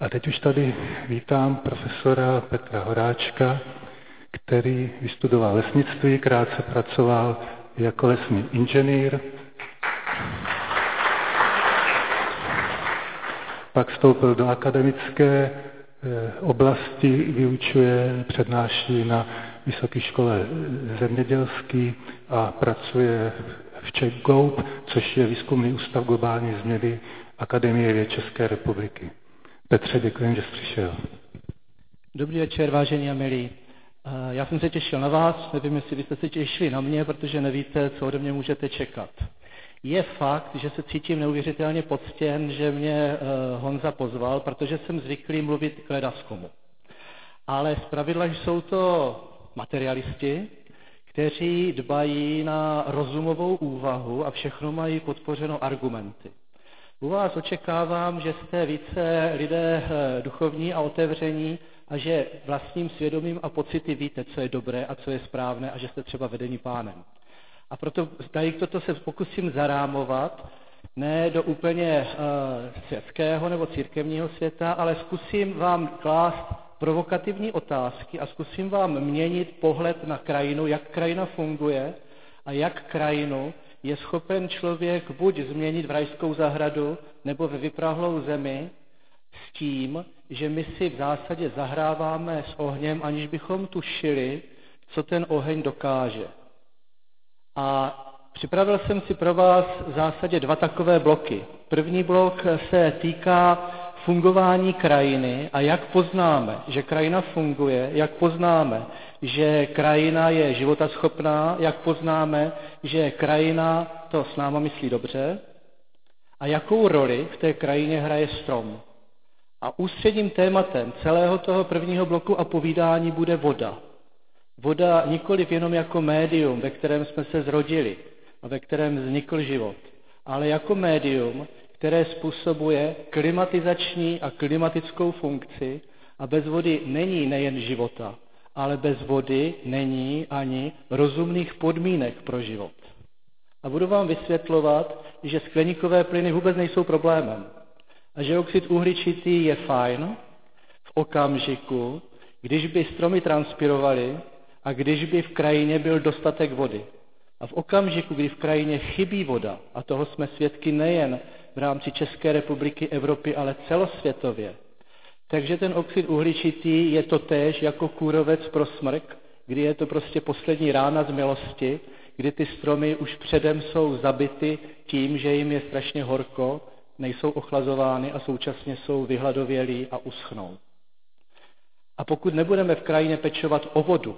A teď už tady vítám profesora Petra Horáčka, který vystudoval lesnictví, krátce pracoval jako lesní inženýr, pak vstoupil do akademické oblasti, vyučuje, přednáší na Vysoké škole zemědělské a pracuje v CzechGOP, což je výzkumný ústav globální změny Akademie věd České republiky. Petře, děkuji, že jsi přišel. Dobrý večer, vážení a milí. Já jsem se těšil na vás, nevím, jestli byste se těšili na mě, protože nevíte, co ode mě můžete čekat. Je fakt, že se cítím neuvěřitelně poctěn, že mě Honza pozval, protože jsem zvyklý mluvit k ledaskomu. Ale zpravidla jsou to materialisti, kteří dbají na rozumovou úvahu a všechno mají podpořeno argumenty. U vás očekávám, že jste více lidé duchovní a otevření a že vlastním svědomím a pocity víte, co je dobré a co je správné a že jste třeba vedení Pánem. A proto tady toto se pokusím zarámovat, ne do úplně světského nebo církevního světa, ale zkusím vám klást provokativní otázky a zkusím vám měnit pohled na krajinu, jak krajina funguje a jak krajinu je schopen člověk buď změnit v rajskou zahradu nebo ve vyprahlou zemi s tím, že my si v zásadě zahráváme s ohněm, aniž bychom tušili, co ten oheň dokáže. A připravil jsem si pro vás v zásadě dva takové bloky. První blok se týká fungování krajiny a jak poznáme, že krajina funguje, jak poznáme, že krajina je životaschopná, jak poznáme, že krajina to s náma myslí dobře a jakou roli v té krajině hraje strom. A ústředním tématem celého toho prvního bloku a povídání bude voda. Voda nikoliv jenom jako médium, ve kterém jsme se zrodili a ve kterém vznikl život, ale jako médium, které způsobuje klimatizační a klimatickou funkci a bez vody není nejen života, ale bez vody není ani rozumných podmínek pro život. A budu vám vysvětlovat, že skleníkové plyny vůbec nejsou problémem a že oxid uhličitý je fajn v okamžiku, když by stromy transpirovaly a když by v krajině byl dostatek vody. A v okamžiku, kdy v krajině chybí voda, a toho jsme svědky nejen v rámci České republiky, Evropy, ale celosvětově, takže ten oxid uhličitý je totéž jako kůrovec pro smrk, kdy je to prostě poslední rána z milosti, kdy ty stromy už předem jsou zabity tím, že jim je strašně horko, nejsou ochlazovány a současně jsou vyhladovělí a uschnou. A pokud nebudeme v krajině pečovat o vodu,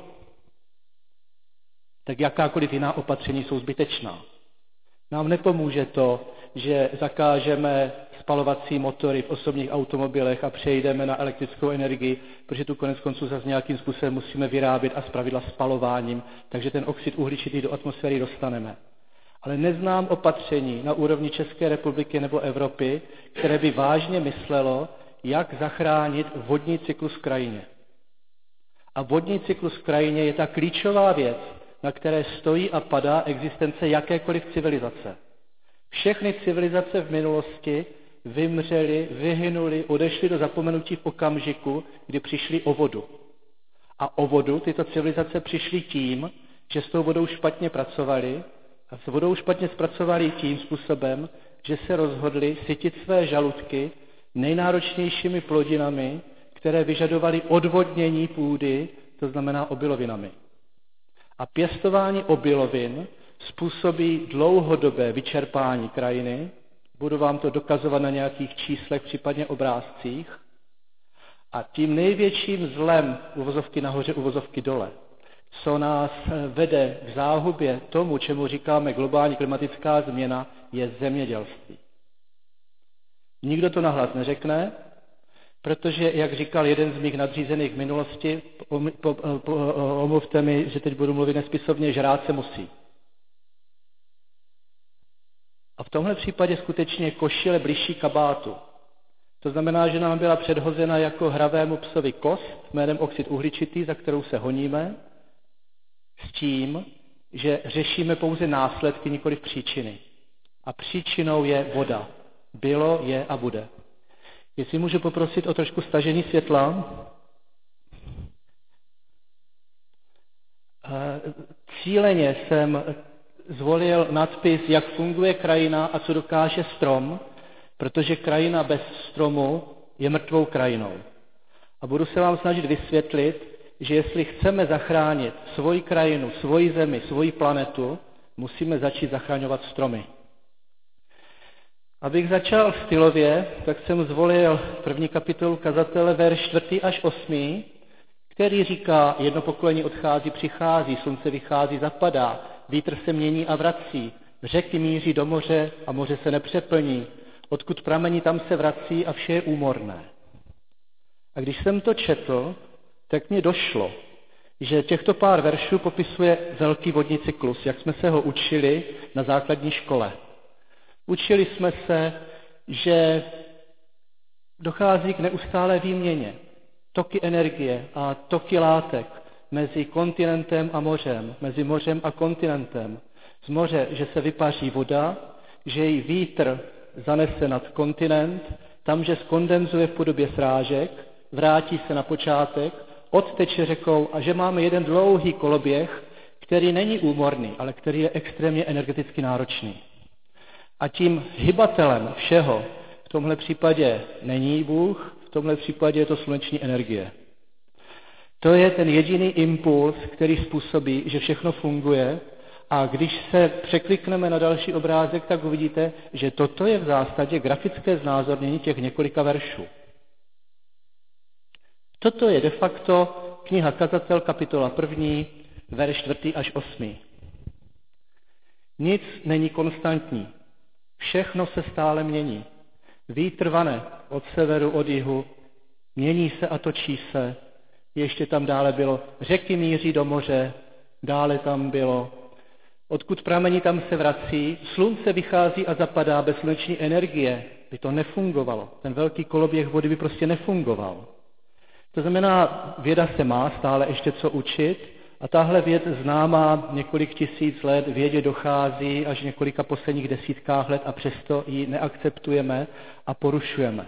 tak jakákoliv jiná opatření jsou zbytečná. Nám nepomůže to, že zakážeme spalovací motory v osobních automobilech a přejdeme na elektrickou energii, protože tu konec konců zase nějakým způsobem musíme vyrábět a zpravidla spalováním, takže ten oxid uhličitý do atmosféry dostaneme. Ale neznám opatření na úrovni České republiky nebo Evropy, které by vážně myslelo, jak zachránit vodní cyklus v krajině. A vodní cyklus v krajině je ta klíčová věc, na které stojí a padá existence jakékoliv civilizace. Všechny civilizace v minulosti vymřely, vyhynuly, odešly do zapomenutí v okamžiku, kdy přišly o vodu. A o vodu tyto civilizace přišly tím, že s tou vodou špatně pracovali a s vodou špatně zpracovali tím způsobem, že se rozhodli sytit své žaludky nejnáročnějšími plodinami, které vyžadovaly odvodnění půdy, to znamená obilovinami. A pěstování obilovin způsobí dlouhodobé vyčerpání krajiny, budu vám to dokazovat na nějakých číslech, případně obrázcích, a tím největším zlem, uvozovky nahoře, uvozovky dole, co nás vede k záhubě tomu, čemu říkáme globální klimatická změna, je zemědělství. Nikdo to nahlas neřekne, protože, jak říkal jeden z mých nadřízených v minulosti, omluvte mi, že teď budu mluvit nespisovně, žrát se musí. A v tomhle případě skutečně košile bližší kabátu. To znamená, že nám byla předhozena jako hravému psovi kost jménem oxid uhličitý, za kterou se honíme, s tím, že řešíme pouze následky, nikoliv příčiny. A příčinou je voda. Bylo, je a bude. Jestli můžu poprosit o trošku stažení světla. Cíleně jsem zvolil nadpis, jak funguje krajina a co dokáže strom, protože krajina bez stromu je mrtvou krajinou. A budu se vám snažit vysvětlit, že jestli chceme zachránit svoji krajinu, svoji zemi, svoji planetu, musíme začít zachraňovat stromy. Abych začal stylově, tak jsem zvolil první kapitolu kazatele, verš 4. až 8., který říká, jedno pokolení odchází, přichází, slunce vychází, zapadá, vítr se mění a vrací, řeky míří do moře a moře se nepřeplní, odkud pramení, tam se vrací a vše je úmorné. A když jsem to četl, tak mi došlo, že těchto pár veršů popisuje velký vodní cyklus, jak jsme se ho učili na základní škole. Učili jsme se, že dochází k neustálé výměně, toky energie a toky látek mezi kontinentem a mořem, mezi mořem a kontinentem. Z moře, že se vypaří voda, že ji vítr zanese nad kontinent, tam, že skondenzuje v podobě srážek, vrátí se na počátek, odteče řekou a že máme jeden dlouhý koloběh, který není úmorný, ale který je extrémně energeticky náročný. A tím hybatelem všeho v tomhle případě není Bůh, v tomhle případě je to sluneční energie. To je ten jediný impuls, který způsobí, že všechno funguje, a když se překlikneme na další obrázek, tak uvidíte, že toto je v zásadě grafické znázornění těch několika veršů. Toto je de facto kniha Kazatel, kapitola 1, verš 4. až 8. Nic není konstantní. Všechno se stále mění. Vítr vane od severu, od jihu, mění se a točí se. Ještě tam dále bylo, řeky míří do moře, dále tam bylo, odkud pramení, tam se vrací, slunce vychází a zapadá, bez sluneční energie by to nefungovalo. Ten velký koloběh vody by prostě nefungoval. To znamená, věda se má stále ještě co učit a tahle věc známá několik tisíc let, vědě dochází až několika posledních desítkách let a přesto ji neakceptujeme a porušujeme.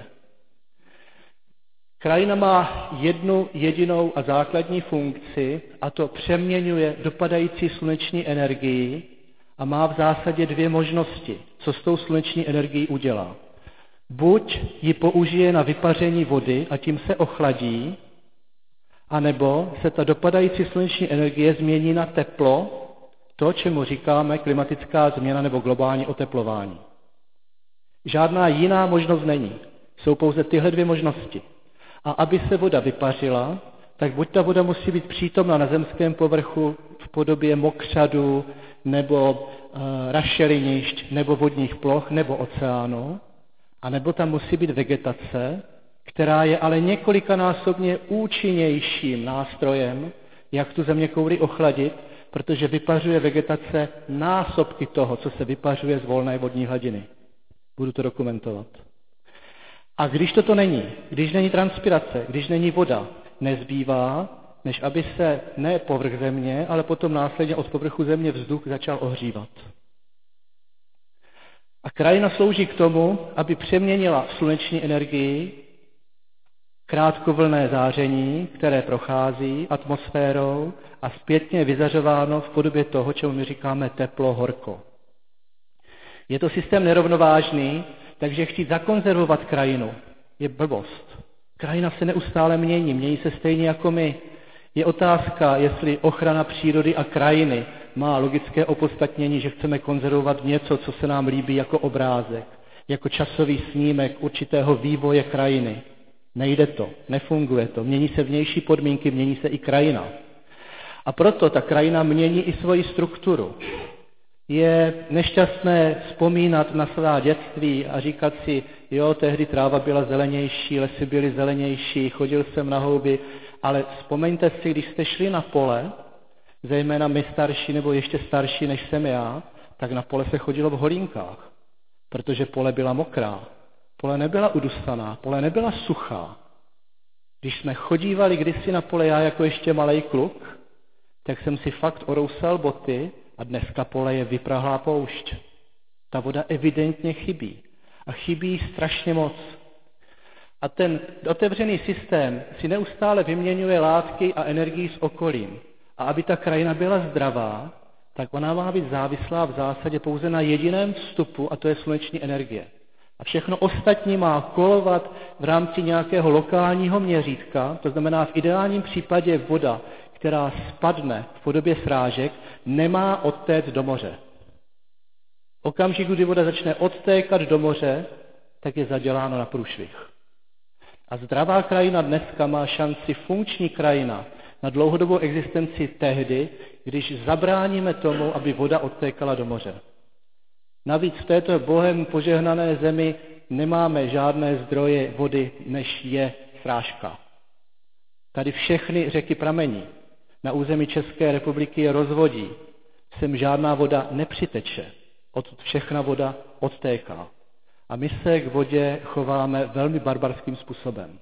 Krajina má jednu jedinou a základní funkci, a to přeměňuje dopadající sluneční energii a má v zásadě dvě možnosti, co s tou sluneční energií udělá. Buď ji použije na vypaření vody a tím se ochladí, anebo se ta dopadající sluneční energie změní na teplo, to, čemu říkáme klimatická změna nebo globální oteplování. Žádná jiná možnost není. Jsou pouze tyhle dvě možnosti. A aby se voda vypařila, tak buď ta voda musí být přítomna na zemském povrchu v podobě mokřadů, nebo rašelinišť, nebo vodních ploch, nebo oceánu, anebo tam musí být vegetace, která je ale několikanásobně účinnějším nástrojem, jak tu zeměkouli ochladit, protože vypařuje vegetace násobky toho, co se vypařuje z volné vodní hladiny. Budu to dokumentovat. A když toto není, když není transpirace, když není voda, nezbývá, než aby se ne povrch země, ale potom následně od povrchu země vzduch začal ohřívat. A krajina slouží k tomu, aby přeměnila sluneční energii, krátkovlnné záření, které prochází atmosférou a zpětně je vyzařováno v podobě toho, čemu my říkáme teplo, horko. Je to systém nerovnovážný, takže chtít zakonzervovat krajinu je blbost. Krajina se neustále mění se stejně jako my. Je otázka, jestli ochrana přírody a krajiny má logické opodstatnění, že chceme konzervovat něco, co se nám líbí jako obrázek, jako časový snímek určitého vývoje krajiny. Nejde to, nefunguje to, mění se vnější podmínky, mění se i krajina. A proto ta krajina mění i svoji strukturu. Je nešťastné vzpomínat na svá dětství a říkat si, jo, tehdy tráva byla zelenější, lesy byly zelenější, chodil jsem na houby, ale vzpomeňte si, když jste šli na pole, zejména my starší nebo ještě starší než jsem já, tak na pole se chodilo v holínkách, protože pole byla mokrá, pole nebyla udusaná, pole nebyla suchá. Když jsme chodívali kdysi na pole, já jako ještě malej kluk, tak jsem si fakt orousal boty a dneska pole je vyprahlá poušť. Ta voda evidentně chybí. A chybí strašně moc. A ten otevřený systém si neustále vyměňuje látky a energii s okolím. A aby ta krajina byla zdravá, tak ona má být závislá v zásadě pouze na jediném vstupu, a to je sluneční energie. A všechno ostatní má kolovat v rámci nějakého lokálního měřítka, to znamená v ideálním případě voda, která spadne v podobě srážek, nemá odtéct do moře. V okamžiku, kdy voda začne odtékat do moře, tak je zaděláno na průšvih. A zdravá krajina dneska má šanci, funkční krajina, na dlouhodobou existenci tehdy, když zabráníme tomu, aby voda odtékala do moře. Navíc v této Bohem požehnané zemi nemáme žádné zdroje vody, než je srážka. Tady všechny řeky pramení. Na území České republiky je rozvodí. Sem žádná voda nepřiteče. Odtud všechna voda odtéká. A my se k vodě chováme velmi barbarským způsobem.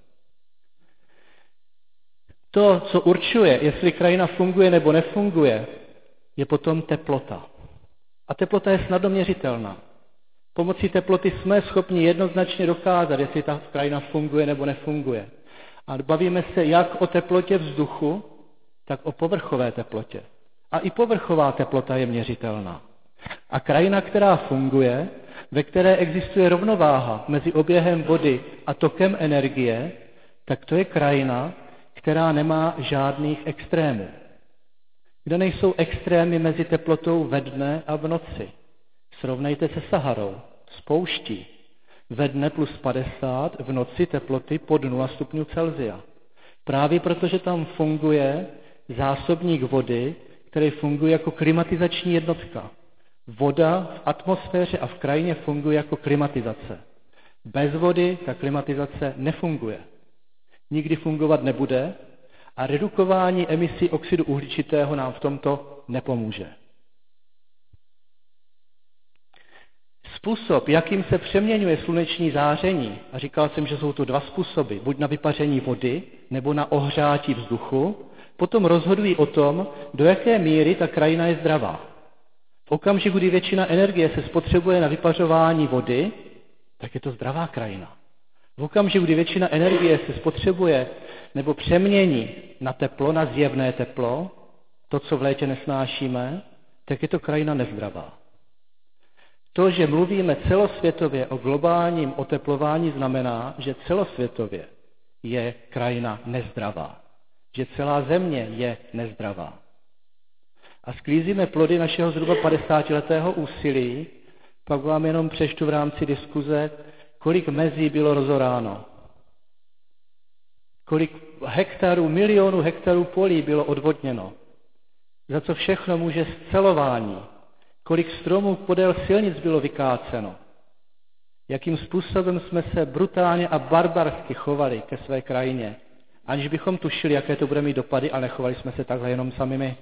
To, co určuje, jestli krajina funguje nebo nefunguje, je potom teplota. A teplota je snadno měřitelná. Pomocí teploty jsme schopni jednoznačně dokázat, jestli ta krajina funguje nebo nefunguje. A bavíme se jak o teplotě vzduchu, tak o povrchové teplotě. A i povrchová teplota je měřitelná. A krajina, která funguje, ve které existuje rovnováha mezi oběhem vody a tokem energie, tak to je krajina, která nemá žádných extrémů. Kde nejsou extrémy mezi teplotou ve dne a v noci. Srovnejte se Saharou, s pouští. Ve dne plus 50, v noci teploty pod 0 stupňů Celsia. Právě protože tam funguje zásobník vody, který funguje jako klimatizační jednotka. Voda v atmosféře a v krajině funguje jako klimatizace. Bez vody ta klimatizace nefunguje. Nikdy fungovat nebude a redukování emisí oxidu uhličitého nám v tomto nepomůže. Způsob, jakým se přeměňuje sluneční záření, a říkal jsem, že jsou tu dva způsoby, buď na vypaření vody, nebo na ohřátí vzduchu, potom rozhodují o tom, do jaké míry ta krajina je zdravá. V okamžiku, kdy většina energie se spotřebuje na vypařování vody, tak je to zdravá krajina. V okamžiku, kdy většina energie se spotřebuje nebo přemění na teplo, na zjevné teplo, to, co v létě nesnášíme, tak je to krajina nezdravá. To, že mluvíme celosvětově o globálním oteplování, znamená, že celosvětově je krajina nezdravá. Že celá země je nezdravá. A sklízíme plody našeho zhruba 50letého úsilí, pak vám jenom přečtu v rámci diskuze, kolik mezí bylo rozoráno. Kolik hektarů, milionů hektarů polí bylo odvodněno. Za co všechno může scelování. Kolik stromů podél silnic bylo vykáceno. Jakým způsobem jsme se brutálně a barbarsky chovali ke své krajině, aniž bychom tušili, jaké to bude mít dopady, ale nechovali jsme se takhle jenom sami my.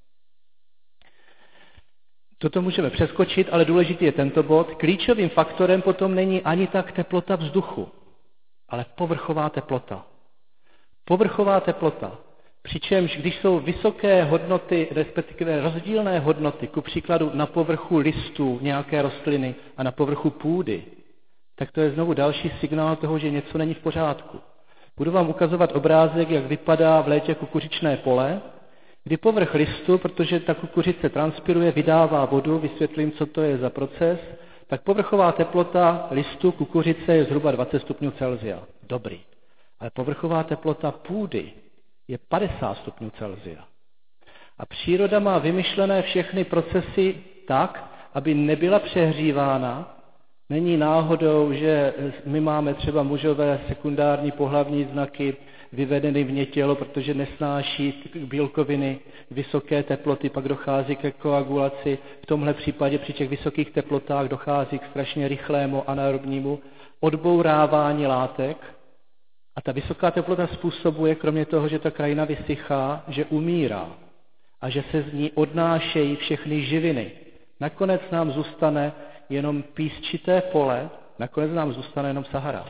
Toto můžeme přeskočit, ale důležitý je tento bod. Klíčovým faktorem potom není ani tak teplota vzduchu, ale povrchová teplota. Povrchová teplota. Přičemž, když jsou vysoké hodnoty, respektive rozdílné hodnoty, ku příkladu na povrchu listů nějaké rostliny a na povrchu půdy, tak to je znovu další signál toho, že něco není v pořádku. Budu vám ukazovat obrázek, jak vypadá v létě kukuřičné pole, kdy povrch listu, protože ta kukuřice transpiruje, vydává vodu, vysvětlím, co to je za proces, tak povrchová teplota listu kukuřice je zhruba 20 stupňů Celsia. Dobrý. Ale povrchová teplota půdy je 50 stupňů Celsia. A příroda má vymyšlené všechny procesy tak, aby nebyla přehřívána. Není náhodou, že my máme třeba mužové sekundární pohlavní znaky vyvedeny vně tělo, protože nesnáší bílkoviny vysoké teploty, pak dochází ke koagulaci. V tomhle případě při těch vysokých teplotách dochází k strašně rychlému anaerobnímu odbourávání látek. A ta vysoká teplota způsobuje, kromě toho, že ta krajina vysychá, že umírá a že se z ní odnášejí všechny živiny. Nakonec nám zůstane jenom písčité pole, nakonec nám zůstane jenom Sahara.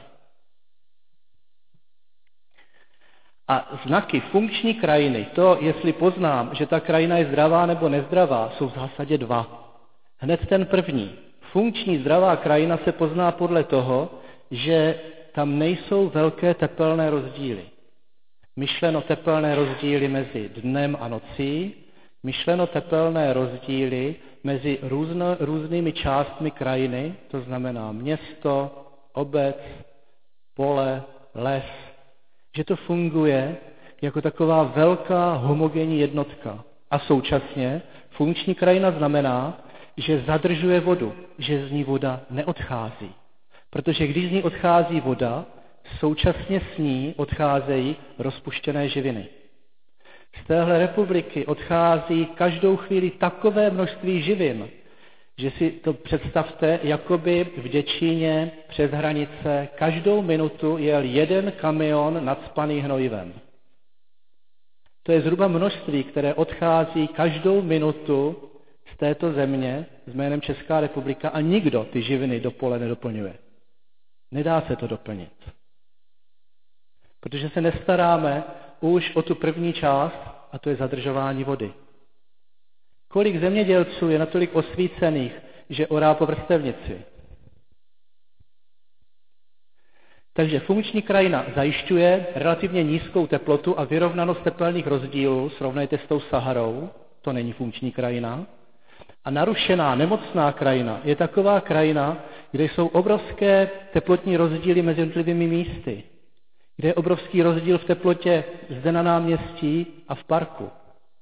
A znaky funkční krajiny, to, jestli poznám, že ta krajina je zdravá nebo nezdravá, jsou v zásadě dva. Hned ten první. Funkční zdravá krajina se pozná podle toho, že tam nejsou velké tepelné rozdíly. Myšleno tepelné rozdíly mezi dnem a nocí, myšleno tepelné rozdíly mezi různými částmi krajiny, to znamená město, obec, pole, les, že to funguje jako taková velká homogenní jednotka. A současně funkční krajina znamená, že zadržuje vodu, že z ní voda neodchází. Protože když z ní odchází voda, současně s ní odcházejí rozpuštěné živiny. Z téhle republiky odchází každou chvíli takové množství živin, že si to představte, jakoby v Děčíně přes hranice každou minutu jel jeden kamion nacpaný hnojivem. To je zhruba množství, které odchází každou minutu z této země s jménem Česká republika a nikdo ty živiny do pole nedoplňuje. Nedá se to doplnit. Protože se nestaráme už o tu první část, a to je zadržování vody. Kolik zemědělců je natolik osvícených, že orá po vrstevnici? Takže funkční krajina zajišťuje relativně nízkou teplotu a vyrovnanost tepelných rozdílů, srovnejte s tou Saharou, to není funkční krajina. A narušená, nemocná krajina je taková krajina, kde jsou obrovské teplotní rozdíly mezi jednotlivými místy, kde je obrovský rozdíl v teplotě zde na náměstí a v parku.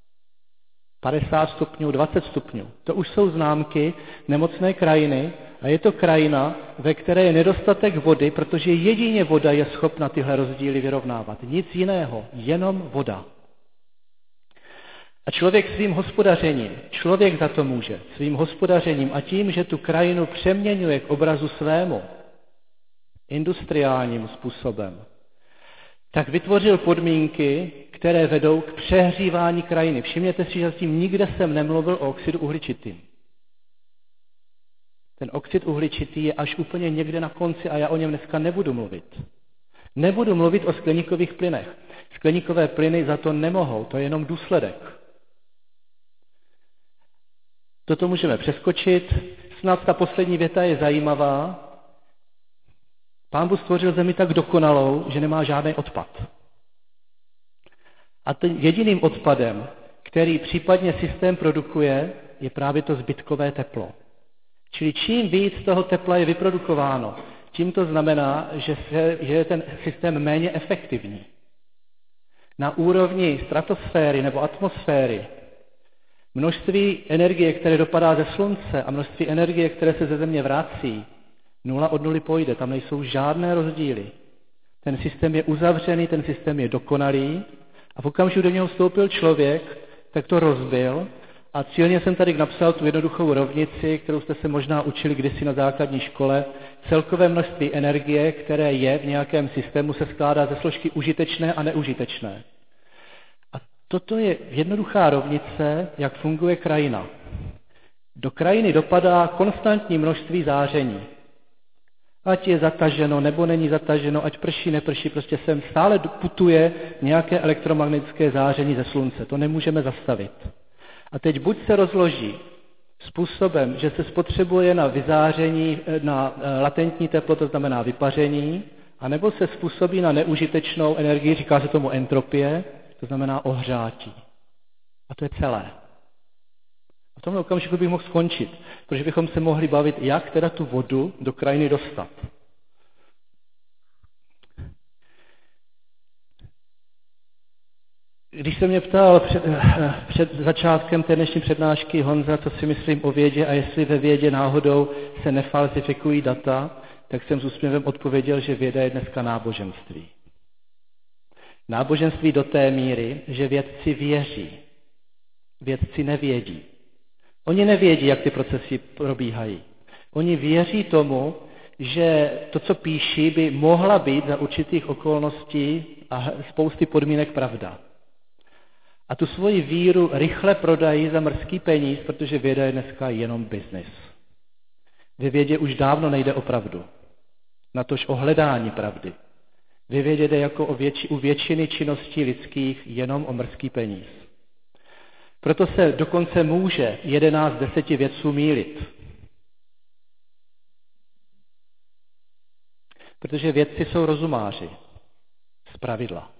50 stupňů, 20 stupňů. To už jsou známky nemocné krajiny a je to krajina, ve které je nedostatek vody, protože jedině voda je schopna tyhle rozdíly vyrovnávat. Nic jiného, jenom voda. A člověk svým hospodařením, člověk za to může, svým hospodařením a tím, že tu krajinu přeměňuje k obrazu svému, industriálním způsobem, tak vytvořil podmínky, které vedou k přehřívání krajiny. Všimněte si, že tím nikde jsem nemluvil o oxidu uhličitým. Ten oxid uhličitý je až úplně někde na konci a já o něm dneska nebudu mluvit. Nebudu mluvit o skleníkových plynech. Skleníkové plyny za to nemohou, to je jenom důsledek. Toto můžeme přeskočit. Snad ta poslední věta je zajímavá. Pán Bůh stvořil zemi tak dokonalou, že nemá žádný odpad. A tím jediným odpadem, který případně systém produkuje, je právě to zbytkové teplo. Čili čím víc toho tepla je vyprodukováno, tím to znamená, že je ten systém méně efektivní. Na úrovni stratosféry nebo atmosféry množství energie, které dopadá ze slunce a množství energie, které se ze země vrací, 0 od 0 pojde, tam nejsou žádné rozdíly. Ten systém je uzavřený, ten systém je dokonalý a v okamžiku, do něho vstoupil člověk, tak to rozbil a cílně jsem tady napsal tu jednoduchou rovnici, kterou jste se možná učili kdysi na základní škole. Celkové množství energie, které je v nějakém systému, se skládá ze složky užitečné a neužitečné. A toto je jednoduchá rovnice, jak funguje krajina. Do krajiny dopadá konstantní množství záření. Ať je zataženo, nebo není zataženo, ať prší, neprší, prostě sem stále putuje nějaké elektromagnetické záření ze slunce. To nemůžeme zastavit. A teď buď se rozloží způsobem, že se spotřebuje na vyzáření, na latentní teplo, to znamená vypaření, anebo se způsobí na neužitečnou energii, říká se tomu entropie, to znamená ohřátí. A to je celé. A v tomhle okamžiku bych mohl skončit, protože bychom se mohli bavit, jak teda tu vodu do krajiny dostat. Když se mě ptal před začátkem té dnešní přednášky Honza, co si myslím o vědě a jestli ve vědě náhodou se nefalsifikují data, tak jsem s úsměvem odpověděl, že věda je dneska náboženství. Náboženství do té míry, že vědci věří. Vědci nevědí. Oni nevědí, jak ty procesy probíhají. Oni věří tomu, že to, co píší, by mohla být za určitých okolností a spousty podmínek pravda. A tu svoji víru rychle prodají za mrzký peníz, protože věda je dneska jenom biznis. Ve vědě už dávno nejde o pravdu. Natož o hledání pravdy. Ve vědě jde jako u většiny činností lidských jenom o mrzký peníz. Proto se dokonce může 11 z 10 vědců mýlit. Protože vědci jsou rozumáři. Zpravidla.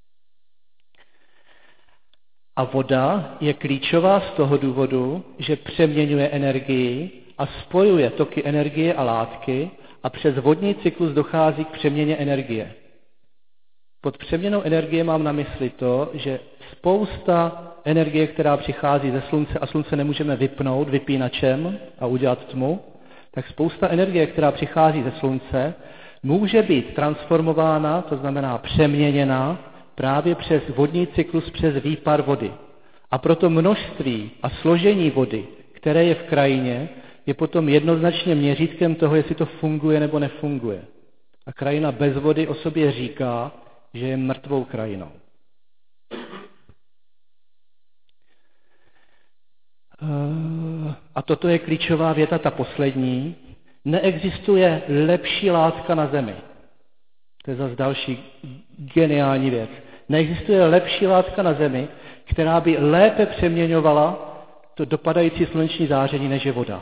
A voda je klíčová z toho důvodu, že přeměňuje energii a spojuje toky energie a látky a přes vodní cyklus dochází k přeměně energie. Pod přeměnou energie mám na mysli to, že spousta energie, která přichází ze slunce a slunce nemůžeme vypnout vypínačem a udělat tmu, tak spousta energie, která přichází ze slunce, může být transformována, to znamená přeměněna, právě přes vodní cyklus, přes výpar vody. A proto množství a složení vody, které je v krajině, je potom jednoznačně měřítkem toho, jestli to funguje nebo nefunguje. A krajina bez vody o sobě říká, že je mrtvou krajinou. A toto je klíčová věta, ta poslední. Neexistuje lepší látka na Zemi. To je zase další geniální věc. Neexistuje lepší látka na Zemi, která by lépe přeměňovala to dopadající sluneční záření, než je voda.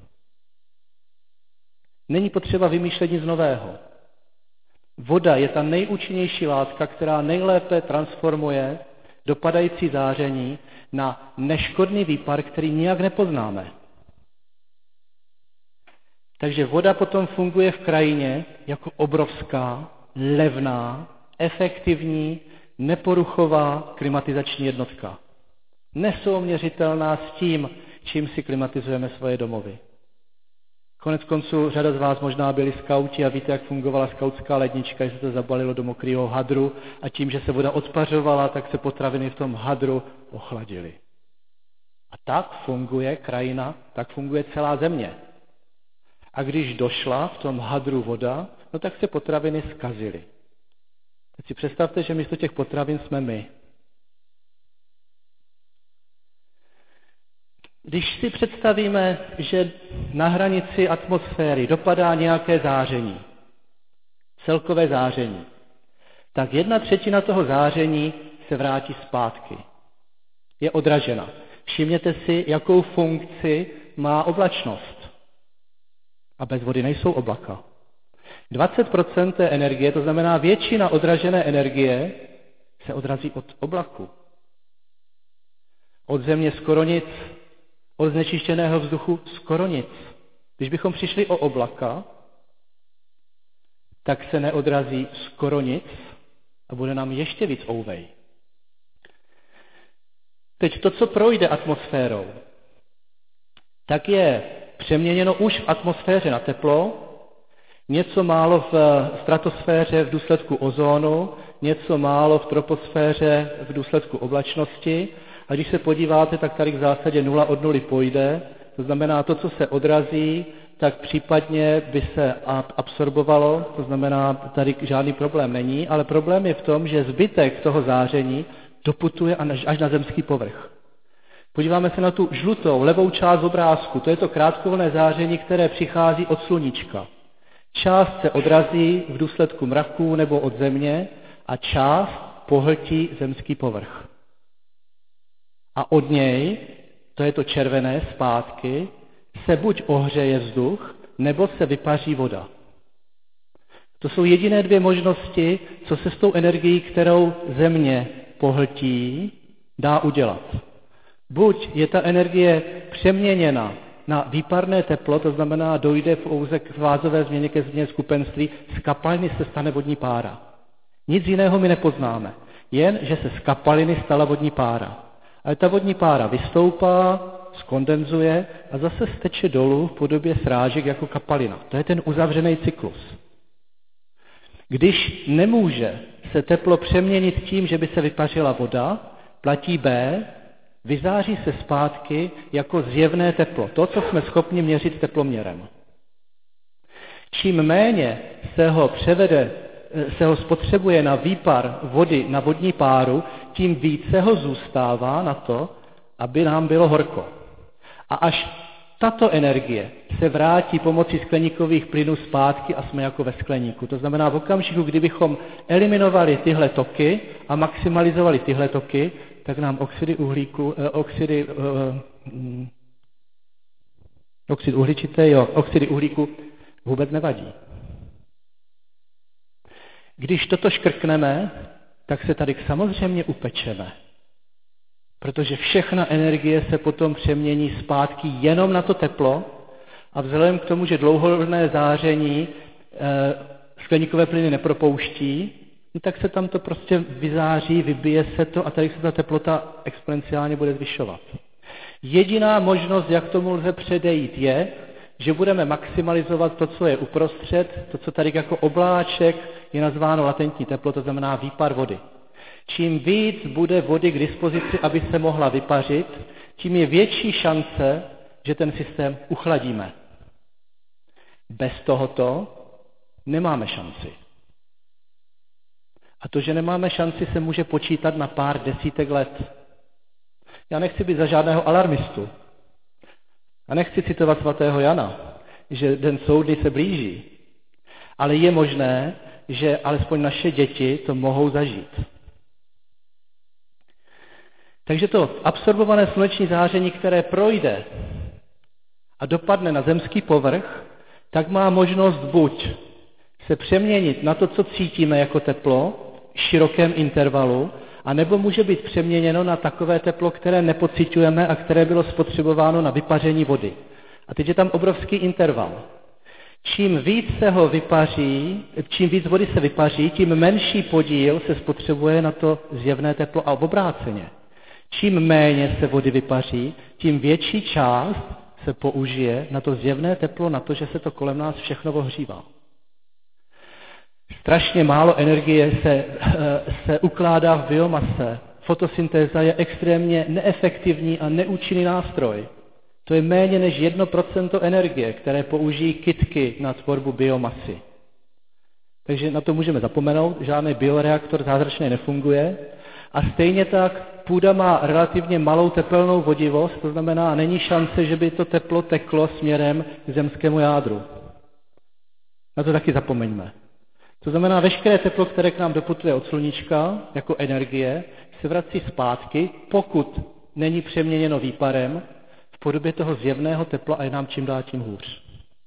Není potřeba vymýšlet nic nového. Voda je ta nejúčinnější látka, která nejlépe transformuje dopadající záření na neškodný výpar, který nijak nepoznáme. Takže voda potom funguje v krajině jako obrovská, levná, efektivní, neporuchová klimatizační jednotka. Nesouměřitelná s tím, čím si klimatizujeme svoje domovy. Konec konců řada z vás možná byli skauti a víte, jak fungovala skautská lednička, že se to zabalilo do mokrého hadru a tím, že se voda odpařovala, tak se potraviny v tom hadru ochladily. A tak funguje krajina, tak funguje celá země. A když došla v tom hadru voda, no tak se potraviny zkazily. Teď si představte, že místo těch potravin jsme my. Když si představíme, že na hranici atmosféry dopadá nějaké záření, celkové záření, tak 1/3 toho záření se vrátí zpátky. Je odražena. Všimněte si, jakou funkci má oblačnost. A bez vody nejsou oblaka. 20% té energie, to znamená většina odražené energie, se odrazí od oblaku. Od země skoro nic, od znečištěného vzduchu skoro nic. Když bychom přišli o oblaka, tak se neodrazí skoro nic a bude nám ještě víc ouvej. Teď to, co projde atmosférou, tak je přeměněno už v atmosféře na teplo, něco málo v stratosféře v důsledku ozónu, něco málo v troposféře v důsledku oblačnosti. A když se podíváte, tak tady v zásadě 0 od 0 půjde. To znamená, to, co se odrazí, tak případně by se absorbovalo, to znamená, tady žádný problém není, ale problém je v tom, že zbytek toho záření doputuje až na zemský povrch. Podíváme se na tu žlutou levou část obrázku, to je to krátkovlnné záření, které přichází od sluníčka. Část se odrazí v důsledku mraků nebo od země a část pohltí zemský povrch. A od něj, to je to červené zpátky, se buď ohřeje vzduch, nebo se vypaří voda. To jsou jediné 2 možnosti, co se s tou energií, kterou země pohltí, dá udělat. Buď je ta energie přeměněna na výparné teplo, to znamená, dojde pouze k fázové změně, ke změně skupenství, z kapaliny se stane vodní pára. Nic jiného my nepoznáme, jen, že se z kapaliny stala vodní pára. Ale ta vodní pára vystoupá, skondenzuje a zase steče dolů v podobě srážek jako kapalina. To je ten uzavřený cyklus. Když nemůže se teplo přeměnit tím, že by se vypařila voda, platí B, vyzáří se zpátky jako zjevné teplo. To, co jsme schopni měřit teploměrem. Čím méně se ho spotřebuje na výpar vody, na vodní páru, tím více ho zůstává na to, aby nám bylo horko. A až tato energie se vrátí pomocí skleníkových plynů zpátky a jsme jako ve skleníku. To znamená, v okamžiku, kdybychom eliminovali tyhle toky a maximalizovali tyhle toky, tak nám oxid uhlíku vůbec nevadí. Když toto škrkneme, tak se tady samozřejmě upečeme. Protože všechna energie se potom přemění zpátky jenom na to teplo a vzhledem k tomu, že dlouhodobé záření skleníkové plyny nepropouští, tak se tam to prostě vyzáří, vybije se to a tady se ta teplota exponenciálně bude zvyšovat. Jediná možnost, jak tomu lze předejít, je, že budeme maximalizovat to, co je uprostřed, to, co tady jako obláček je nazváno latentní teplo, to znamená výpar vody. Čím víc bude vody k dispozici, aby se mohla vypařit, tím je větší šance, že ten systém uchladíme. Bez tohoto nemáme šanci. A to, že nemáme šanci, se může počítat na pár desítek let. Já nechci být za žádného alarmistu. A nechci citovat svatého Jana, že den soudu se blíží. Ale je možné, že alespoň naše děti to mohou zažít. Takže to absorbované sluneční záření, které projde a dopadne na zemský povrch, tak má možnost buď se přeměnit na to, co cítíme jako teplo, v širokém intervalu, anebo může být přeměněno na takové teplo, které nepociťujeme a které bylo spotřebováno na vypaření vody. A teď je tam obrovský interval. Čím víc vody se vypaří, tím menší podíl se spotřebuje na to zjevné teplo a obráceně. Čím méně se vody vypaří, tím větší část se použije na to zjevné teplo, na to, že se to kolem nás všechno ohřívá. Strašně málo energie se ukládá v biomase. Fotosyntéza je extrémně neefektivní a neúčinný nástroj. To je méně než 1% energie, které použijí kytky na tvorbu biomasy. Takže na to můžeme zapomenout, žádný bioreaktor zázračně nefunguje. A stejně tak půda má relativně malou tepelnou vodivost, to znamená, není šance, že by to teplo teklo směrem k zemskému jádru. Na to taky zapomeňme. To znamená, veškeré teplo, které k nám doputuje od sluníčka jako energie, se vrací zpátky, pokud není přeměněno výparem v podobě toho zjevného tepla a je nám čím dál tím hůř.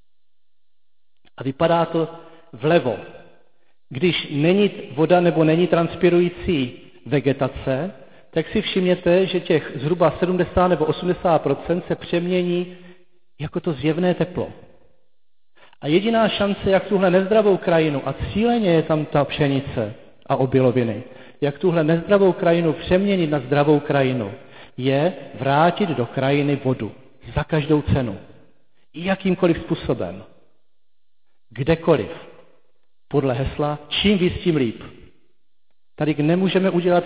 A vypadá to vlevo. Když není voda nebo není transpirující vegetace, tak si všimněte, že těch zhruba 70 nebo 80% se přemění jako to zjevné teplo. A jediná šance, jak tuhle nezdravou krajinu, a cíleně je tam ta pšenice a obiloviny, jak tuhle nezdravou krajinu přeměnit na zdravou krajinu, je vrátit do krajiny vodu. Za každou cenu. I jakýmkoliv způsobem. Kdekoliv. Podle hesla, čím víc, tím líp. Tady nemůžeme udělat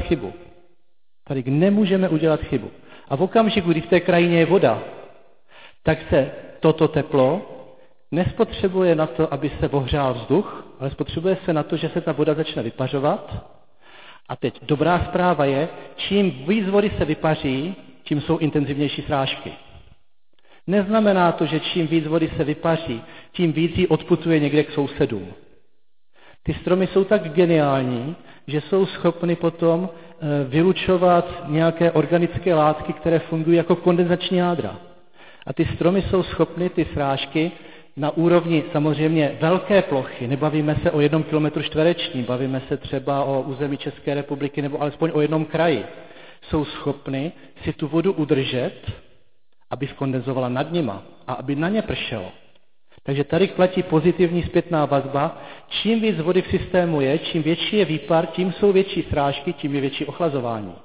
chybu. A v okamžiku, kdy v té krajině je voda, tak se toto teplo nespotřebuje na to, aby se ohřál vzduch, ale spotřebuje se na to, že se ta voda začne vypařovat. A teď dobrá zpráva je, čím víc vody se vypaří, tím jsou intenzivnější srážky. Neznamená to, že čím víc vody se vypaří, tím víc ji odputuje někde k sousedům. Ty stromy jsou tak geniální, že jsou schopny potom vylučovat nějaké organické látky, které fungují jako kondenzační jádra. A ty stromy jsou schopny, ty srážky, na úrovni samozřejmě velké plochy, nebavíme se o 1 km čtverečním, bavíme se třeba o území České republiky nebo alespoň o jednom kraji, jsou schopny si tu vodu udržet, aby skondenzovala nad nima a aby na ně pršelo. Takže tady platí pozitivní zpětná vazba. Čím víc vody v systému je, čím větší je výpar, tím jsou větší srážky, tím je větší ochlazování.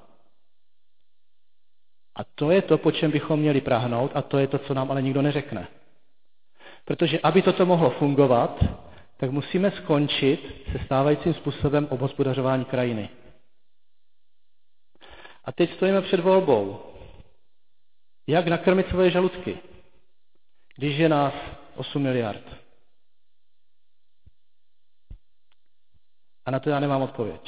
A to je to, po čem bychom měli prahnout, a to je to, co nám ale nikdo neřekne. Protože aby toto mohlo fungovat, tak musíme skončit se stávajícím způsobem obhospodařování krajiny. A teď stojíme před volbou. Jak nakrmit svoje žaludky, když je nás 8 miliard? A na to já nemám odpověď.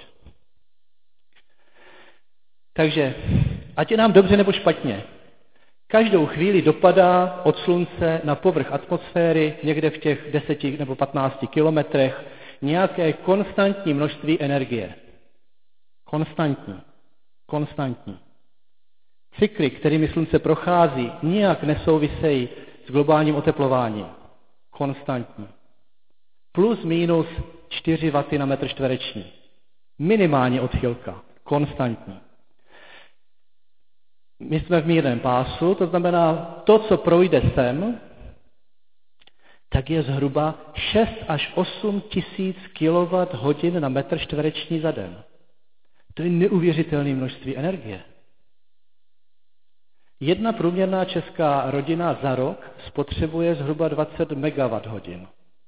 Takže, ať je nám dobře nebo špatně, každou chvíli dopadá od slunce na povrch atmosféry někde v těch 10 nebo 15 kilometrech nějaké konstantní množství energie. Konstantní. Cykly, kterými slunce prochází, nijak nesouvisejí s globálním oteplováním. Konstantní. Plus, minus 4 W na metr čtvereční. Minimální odchylka, konstantní. My jsme v mírném pásu, to znamená, to, co projde sem, tak je zhruba 6 až 8 tisíc kWh na metr čtvereční za den. To je neuvěřitelné množství energie. Jedna průměrná česká rodina za rok spotřebuje zhruba 20 MWh.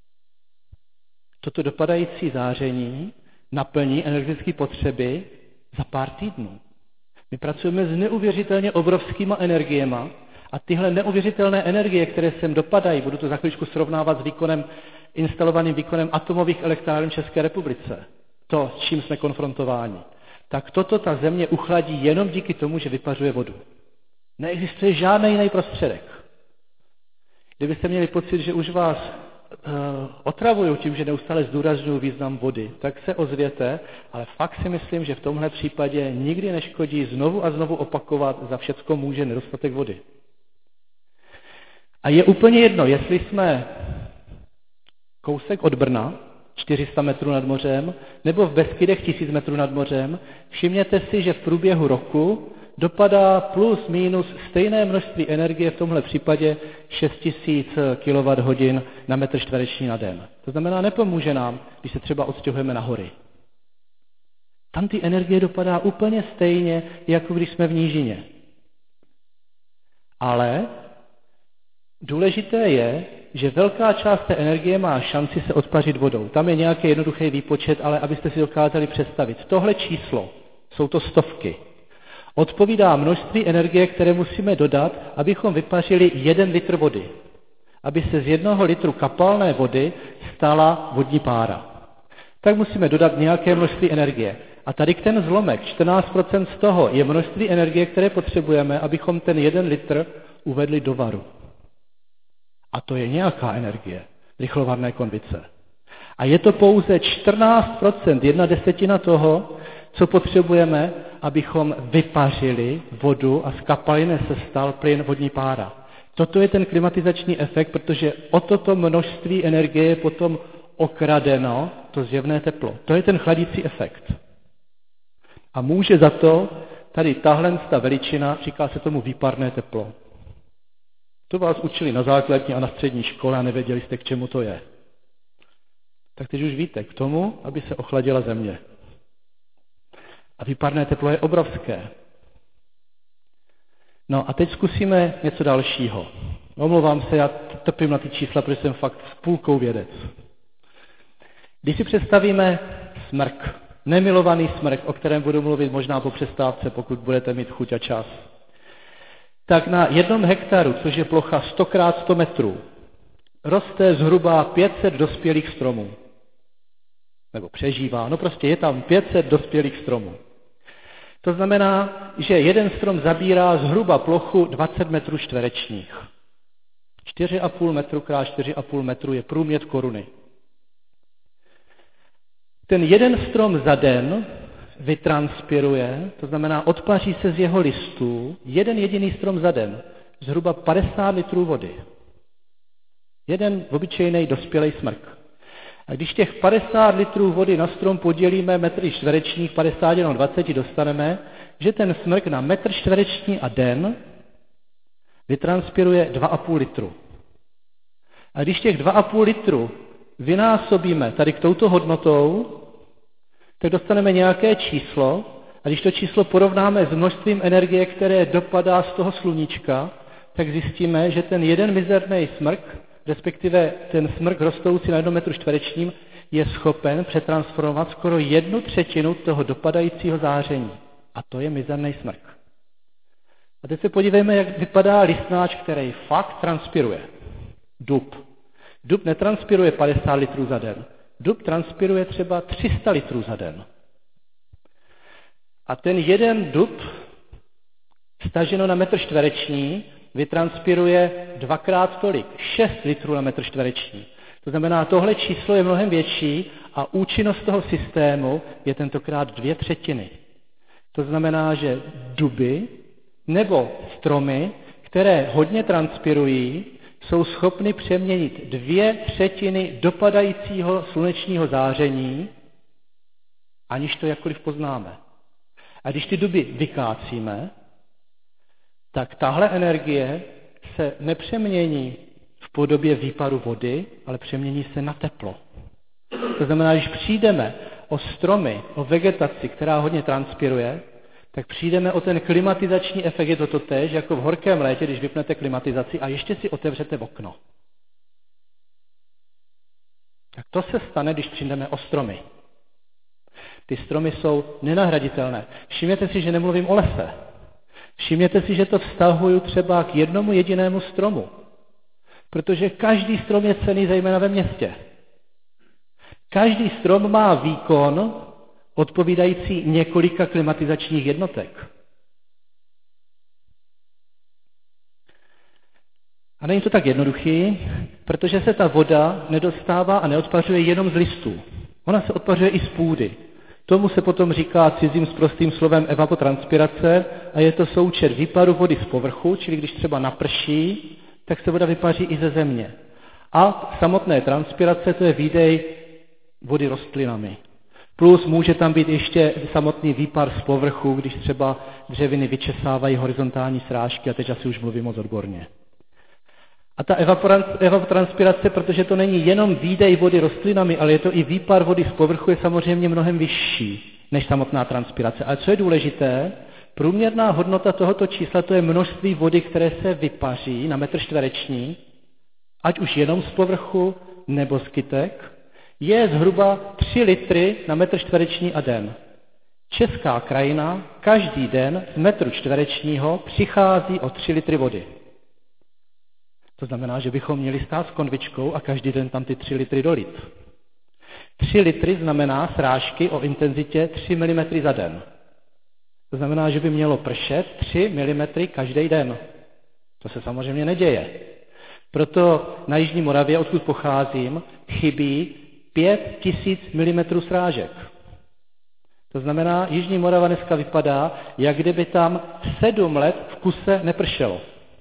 Toto dopadající záření naplní energetické potřeby za pár týdnů. My pracujeme s neuvěřitelně obrovskýma energiema a tyhle neuvěřitelné energie, které sem dopadají, budu to za chvíličku srovnávat s instalovaným výkonem atomových elektráren v České republice, to, s čím jsme konfrontováni, tak toto ta země uchladí jenom díky tomu, že vypařuje vodu. Neexistuje žádný jiný prostředek. Kdybyste měli pocit, že už vás otravuju tím, že neustále zdůrazňuji význam vody, tak se ozvěte, ale fakt si myslím, že v tomhle případě nikdy neškodí znovu a znovu opakovat, za všecko může nedostatek vody. A je úplně jedno, jestli jsme kousek od Brna, 400 metrů nad mořem, nebo v Beskydech 1000 metrů nad mořem, všimněte si, že v průběhu roku dopadá plus minus stejné množství energie, v tomhle případě 6000 kWh na metr čtvereční na den. To znamená, nepomůže nám, když se třeba odstěhujeme na hory. Tam ty energie dopadá úplně stejně, jako když jsme v nížině. Ale důležité je, že velká část té energie má šanci se odpařit vodou. Tam je nějaký jednoduchý výpočet, ale abyste si dokázali představit. Tohle číslo, jsou to stovky, odpovídá množství energie, které musíme dodat, abychom vypařili 1 litr vody. Aby se z 1 litru kapalné vody stala vodní pára. Tak musíme dodat nějaké množství energie. A tady ten zlomek, 14% z toho, je množství energie, které potřebujeme, abychom ten 1 litr uvedli do varu. A to je nějaká energie, rychlovarné konvice. A je to pouze 14%, 1/10 toho, co potřebujeme, abychom vypařili vodu a z kapaliny se stal plyn vodní pára. Toto je ten klimatizační efekt, protože o toto množství energie je potom okradeno to zjevné teplo. To je ten chladící efekt. A může za to tady tahle veličina, říká se tomu výparné teplo. To vás učili na základní a na střední škole a nevěděli jste, k čemu to je. Tak teď už víte, k tomu, aby se ochladila země. A výparné teplo je obrovské. No a teď zkusíme něco dalšího. Omlouvám se, já trpím na ty čísla, protože jsem fakt s půlkou vědec. Když si představíme smrk, nemilovaný smrk, o kterém budu mluvit možná po přestávce, pokud budete mít chuť a čas, tak na 1 hektaru, což je plocha 100 x 100 metrů, roste zhruba 500 dospělých stromů. Nebo přežívá, no prostě je tam 500 dospělých stromů. To znamená, že jeden strom zabírá zhruba plochu 20 metrů čtverečních. 4,5 metru x 4,5 metru je průměr koruny. Ten jeden strom za den vytranspiruje, to znamená odpaří se z jeho listů, jeden jediný strom za den, zhruba 50 litrů vody. Jeden obyčejný dospělý smrk. A když těch 50 litrů vody na strom podělíme metry čtverečních, 50 jenom 20, dostaneme, že ten smrk na metr čtvereční a den vytranspiruje 2,5 litru. A když těch 2,5 litru vynásobíme tady k touto hodnotou, tak dostaneme nějaké číslo a když to číslo porovnáme s množstvím energie, které dopadá z toho sluníčka, tak zjistíme, že ten jeden mizerný smrk, respektive ten smrk rostoucí na 1 metru čtverečním, je schopen přetransformovat skoro 1/3 toho dopadajícího záření. A to je mizerný smrk. A teď se podívejme, jak vypadá listnáč, který fakt transpiruje. Dub. Dub netranspiruje 50 litrů za den. Dub transpiruje třeba 300 litrů za den. A ten jeden dub, staženo na metr čtvereční, vytranspiruje 2x tolik, 6 litrů na metr čtvereční. To znamená, tohle číslo je mnohem větší a účinnost toho systému je tentokrát 2/3. To znamená, že duby nebo stromy, které hodně transpirují, jsou schopny přeměnit 2/3 dopadajícího slunečního záření, aniž to jakkoliv poznáme. A když ty duby vykácíme, tak tahle energie se nepřemění v podobě výparu vody, ale přemění se na teplo. To znamená, když přijdeme o stromy, o vegetaci, která hodně transpiruje, tak přijdeme o ten klimatizační efekt, je to totéž, jako v horkém létě, když vypnete klimatizaci a ještě si otevřete okno. Tak to se stane, když přijdeme o stromy. Ty stromy jsou nenahraditelné. Všimněte si, že nemluvím o lese. Všimněte si, že to vztahuju třeba k jednomu jedinému stromu. Protože každý strom je cenný, zejména ve městě. Každý strom má výkon odpovídající několika klimatizačních jednotek. A není to tak jednoduchý, protože se ta voda nedostává a neodpařuje jenom z listů. Ona se odpařuje i z půdy. Tomu se potom říká cizím sprostým slovem evapotranspirace a je to součet výparu vody z povrchu, čili když třeba naprší, tak se voda vypaří i ze země. A samotné transpirace, to je výdej vody rostlinami. Plus může tam být ještě samotný výpar z povrchu, když třeba dřeviny vyčesávají horizontální srážky, a teď asi už mluvím moc odborně. A ta evapotranspirace, protože to není jenom výdej vody rostlinami, ale je to i výpar vody z povrchu, je samozřejmě mnohem vyšší než samotná transpirace. Ale co je důležité, průměrná hodnota tohoto čísla, to je množství vody, které se vypaří na metr čtvereční, ať už jenom z povrchu nebo z kytek, je zhruba 3 litry na metr čtvereční a den. Česká krajina každý den z metru čtverečního přichází o 3 litry vody. To znamená, že bychom měli stát s konvičkou a každý den tam ty 3 litry dolit. 3 litry znamená srážky o intenzitě 3 mm za den. To znamená, že by mělo pršet 3 mm každý den. To se samozřejmě neděje. Proto na Jižní Moravě, odkud pocházím, chybí 5000 mm srážek. To znamená, Jižní Morava dneska vypadá, jak kdyby tam 7 let v kuse nepršelo.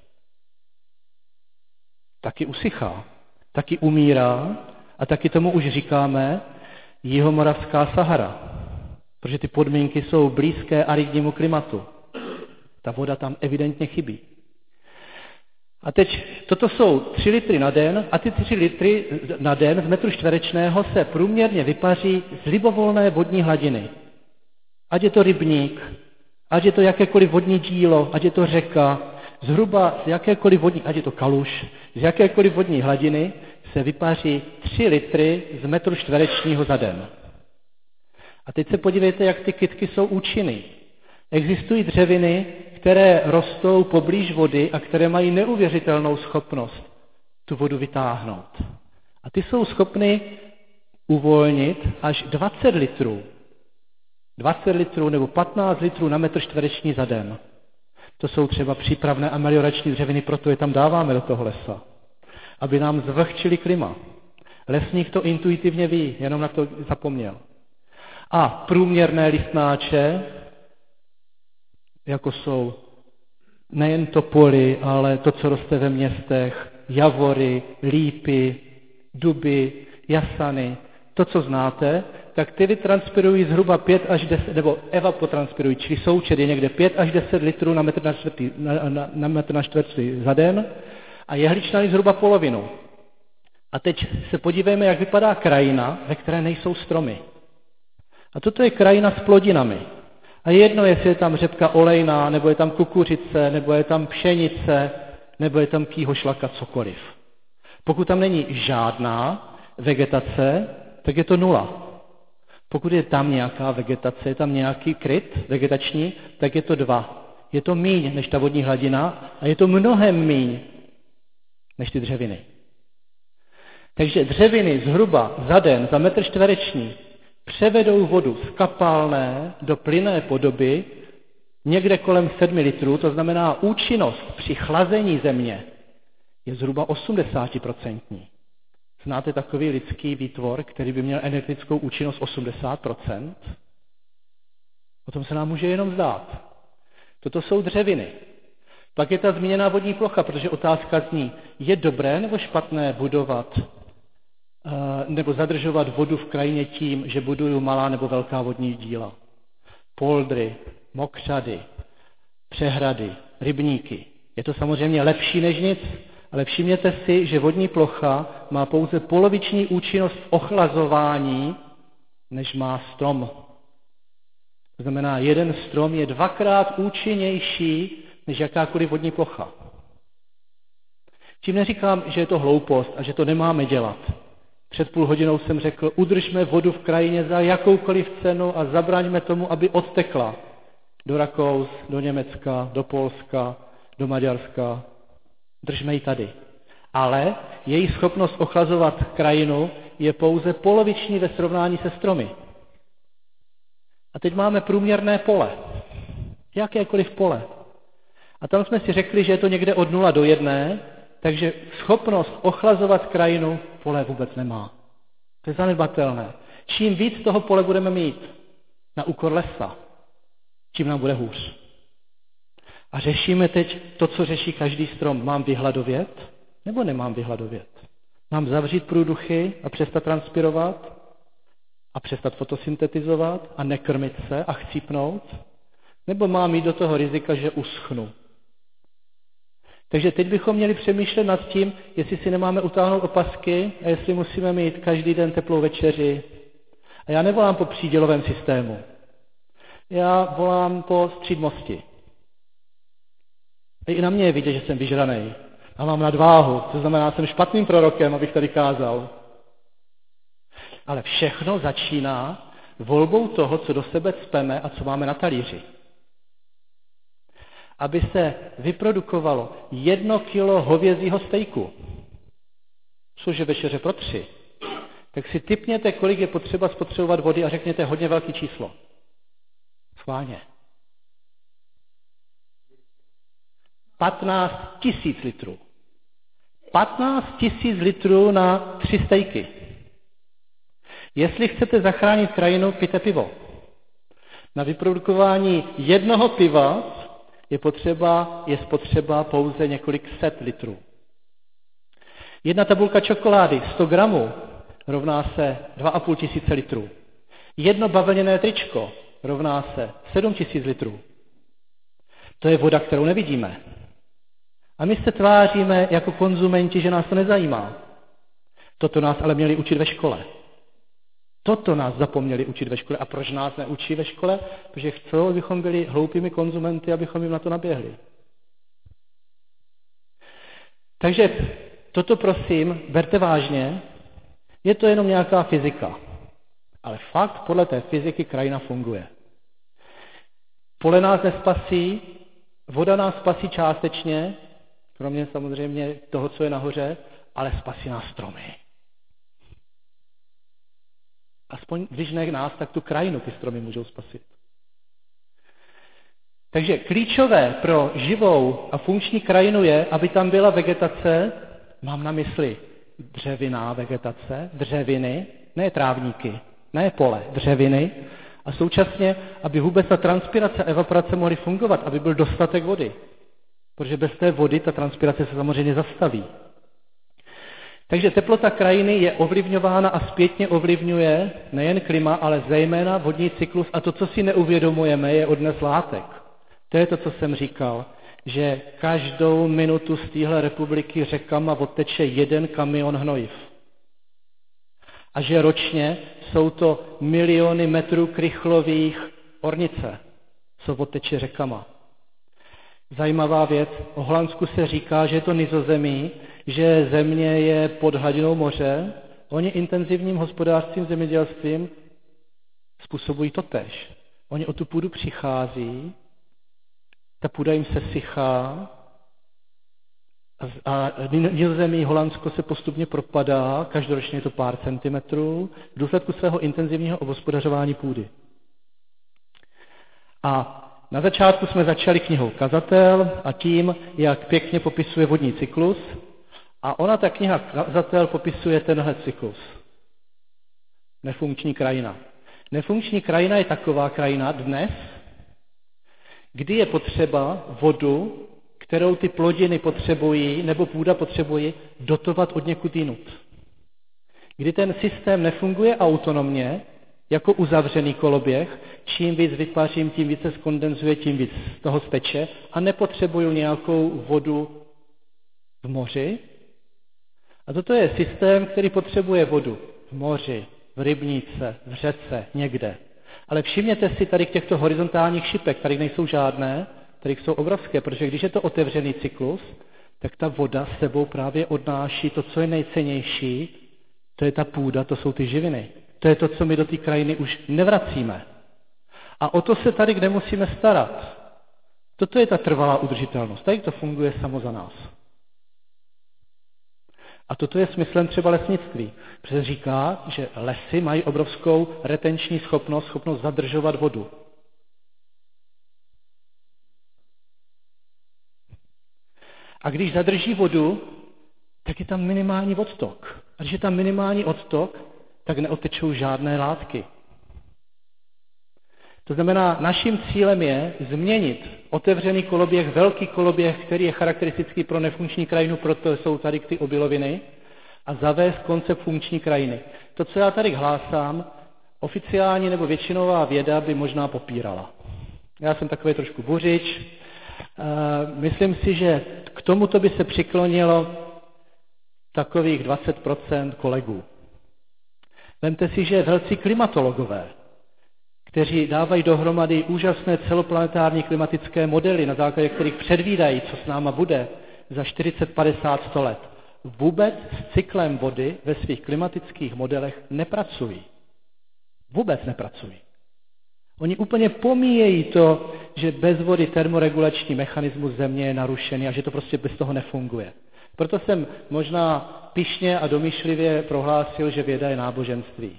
Taky usychá, taky umírá a taky tomu už říkáme jihomoravská Sahara, protože ty podmínky jsou blízké aridnímu klimatu. Ta voda tam evidentně chybí. A teď, toto jsou 3 litry na den a ty 3 litry na den z metru čtverečného se průměrně vypaří z libovolné vodní hladiny. Ať je to rybník, ať je to jakékoliv vodní dílo, ať je to řeka, zhruba z jakékoliv vodní, ať je to kaluž, z jakékoliv vodní hladiny se vypaří 3 litry z metru čtverečního za den. A teď se podívejte, jak ty kytky jsou účinný. Existují dřeviny, které rostou poblíž vody a které mají neuvěřitelnou schopnost tu vodu vytáhnout. A ty jsou schopny uvolnit až 20 litrů. 20 litrů nebo 15 litrů na metr čtvereční za den. To jsou třeba přípravné a meliorační dřeviny, proto je tam dáváme do toho lesa. Aby nám zvlhčili klima. Lesník to intuitivně ví, jenom na to zapomněl. A průměrné listnáče, jako jsou nejen topoly, ale to, co roste ve městech, javory, lípy, duby, jasany, to, co znáte, tak ty vytranspirují zhruba 5 až 10, nebo evapotranspirují, čili součet je někde 5 až 10 litrů na metr na čtvrtý za den a jehličnany zhruba polovinu. A teď se podívejme, jak vypadá krajina, ve které nejsou stromy. A toto je krajina s plodinami. A jedno, jestli je tam řepka olejná, nebo je tam kukuřice, nebo je tam pšenice, nebo je tam kýhošlaka, cokoliv. Pokud tam není žádná vegetace, tak je to 0. Pokud je tam nějaká vegetace, je tam nějaký kryt vegetační, tak je to 2. Je to míň než ta vodní hladina a je to mnohem míň než ty dřeviny. Takže dřeviny zhruba za den, za metr čtvereční, převedou vodu z kapalné do plynné podoby někde kolem 7 litrů, to znamená účinnost při chlazení země je zhruba 80%. Znáte takový lidský výtvor, který by měl energetickou účinnost 80%? O tom se nám může jenom zdát. Toto jsou dřeviny. Pak je ta zmíněná vodní plocha, protože otázka zní, je dobré nebo špatné budovat nebo zadržovat vodu v krajině tím, že buduju malá nebo velká vodní díla. Poldry, mokřady, přehrady, rybníky. Je to samozřejmě lepší než nic, ale všimněte si, že vodní plocha má pouze poloviční účinnost v ochlazování, než má strom. To znamená, jeden strom je 2krát účinnější než jakákoliv vodní plocha. Tím neříkám, že je to hloupost a že to nemáme dělat. Před půl hodinou jsem řekl, udržme vodu v krajině za jakoukoliv cenu a zabraňme tomu, aby odtekla do Rakous, do Německa, do Polska, do Maďarska. Držme ji tady. Ale její schopnost ochlazovat krajinu je pouze poloviční ve srovnání se stromy. A teď máme průměrné pole. Jakékoliv pole. A tam jsme si řekli, že je to někde od 0 do 1, takže schopnost ochlazovat krajinu pole vůbec nemá. To je zanedbatelné. Čím víc toho pole budeme mít na úkor lesa, tím nám bude hůř. A řešíme teď to, co řeší každý strom. Mám vyhladovět nebo nemám vyhladovět? Mám zavřít průduchy a přestat transpirovat a přestat fotosyntetizovat a nekrmit se a chcípnout? Nebo mám jít do toho rizika, že uschnu? Takže teď bychom měli přemýšlet nad tím, jestli si nemáme utáhnout opasky a jestli musíme mít každý den teplou večeři. A já nevolám po přídělovém systému. Já volám po střídmosti. I na mě je vidět, že jsem vyžranej. A mám nadváhu, to znamená, jsem špatným prorokem, abych tady kázal. Ale všechno začíná volbou toho, co do sebe cpeme a co máme na talíři. Aby se vyprodukovalo 1 kilo hovězího stejku, což je večeře pro 3, tak si tipněte, kolik je potřeba spotřebovat vody a řekněte hodně velké číslo. Schválně. 15 000 litrů. 15 000 litrů na 3 stejky. Jestli chcete zachránit krajinu, pijte pivo. Na vyprodukování 1 piva je spotřeba pouze několik set litrů. 1 tabulka čokolády, 100 gramů, rovná se 2 500 litrů. 1 bavlněné tričko rovná se 7 000 litrů. To je voda, kterou nevidíme. A my se tváříme jako konzumenti, že nás to nezajímá. Toto nás ale měli učit ve škole. Toto nás zapomněli učit ve škole. A proč nás neučí ve škole? Protože chcou, abychom byli hloupými konzumenty, abychom jim na to naběhli. Takže toto prosím, berte vážně, je to jenom nějaká fyzika. Ale fakt podle té fyziky krajina funguje. Pole nás nespasí, voda nás spasí částečně, kromě samozřejmě toho, co je nahoře, ale spasí nás stromy. Aspoň když ne nás, tak tu krajinu ty stromy můžou spasit. Takže klíčové pro živou a funkční krajinu je, aby tam byla vegetace, mám na mysli dřevinná vegetace, dřeviny, ne trávníky, ne pole, dřeviny, a současně, aby vůbec ta transpirace a evaporace mohly fungovat, aby byl dostatek vody. Protože bez té vody ta transpirace se samozřejmě zastaví. Takže teplota krajiny je ovlivňována a zpětně ovlivňuje nejen klima, ale zejména vodní cyklus. A to, co si neuvědomujeme, je odnes látek. To je to, co jsem říkal, že každou minutu z téhle republiky řekama odteče 1 kamion hnojiv. A že ročně jsou to miliony metrů krychlových ornice, co odteče řekama. Zajímavá věc, o Holandsku se říká, že je to Nizozemí, že země je pod hladinou moře, oni intenzivním hospodářstvím, zemědělstvím způsobují to též. Oni o tu půdu přichází, ta půda jim sesychá a Nizozemí, Holandsko se postupně propadá, každoročně je to pár centimetrů, v důsledku svého intenzivního obhospodařování půdy. A na začátku jsme začali knihou Kazatel a tím, jak pěkně popisuje vodní cyklus. A ona, ta kniha Kazatel, popisuje tenhle cyklus. Nefunkční krajina. Nefunkční krajina je taková krajina dnes, kdy je potřeba vodu, kterou ty plodiny potřebují, nebo půda potřebují, dotovat od někud jinut. Kdy ten systém nefunguje autonomně, jako uzavřený koloběh, čím víc vypařím, tím víc se skondenzuje, tím víc z toho steče a nepotřebuju nějakou vodu v moři. A toto je systém, který potřebuje vodu v moři, v rybníce, v řece, někde. Ale všimněte si tady těchto horizontálních šipek, tady nejsou žádné, tady jsou obrovské, protože když je to otevřený cyklus, tak ta voda s sebou právě odnáší to, co je nejcennější, to je ta půda, to jsou ty živiny. To je to, co my do té krajiny už nevracíme. A o to se tady nemusíme starat. Toto je ta trvalá udržitelnost. Tady to funguje samo za nás. A toto je smyslem třeba lesnictví. Protože říká, že lesy mají obrovskou retenční schopnost zadržovat vodu. A když zadrží vodu, tak je tam minimální odtok. A když je tam minimální odtok, tak neodtečou žádné látky. To znamená, naším cílem je změnit otevřený koloběh, velký koloběh, který je charakteristický pro nefunkční krajinu, proto jsou tady ty obiloviny, a zavést koncept funkční krajiny. To, co já tady hlásám, oficiální nebo většinová věda by možná popírala. Já jsem takový trošku buřič. Myslím si, že k tomuto by se přiklonilo takových 20% kolegů. Vemte si, že velcí klimatologové, kteří dávají dohromady úžasné celoplanetární klimatické modely, na základě kterých předvídají, co s náma bude za 40, 50, 100 let, vůbec s cyklem vody ve svých klimatických modelech nepracují. Vůbec nepracují. Oni úplně pomíjejí to, že bez vody termoregulační mechanismus země je narušený a že to prostě bez toho nefunguje. Proto jsem možná pyšně a domýšlivě prohlásil, že věda je náboženství.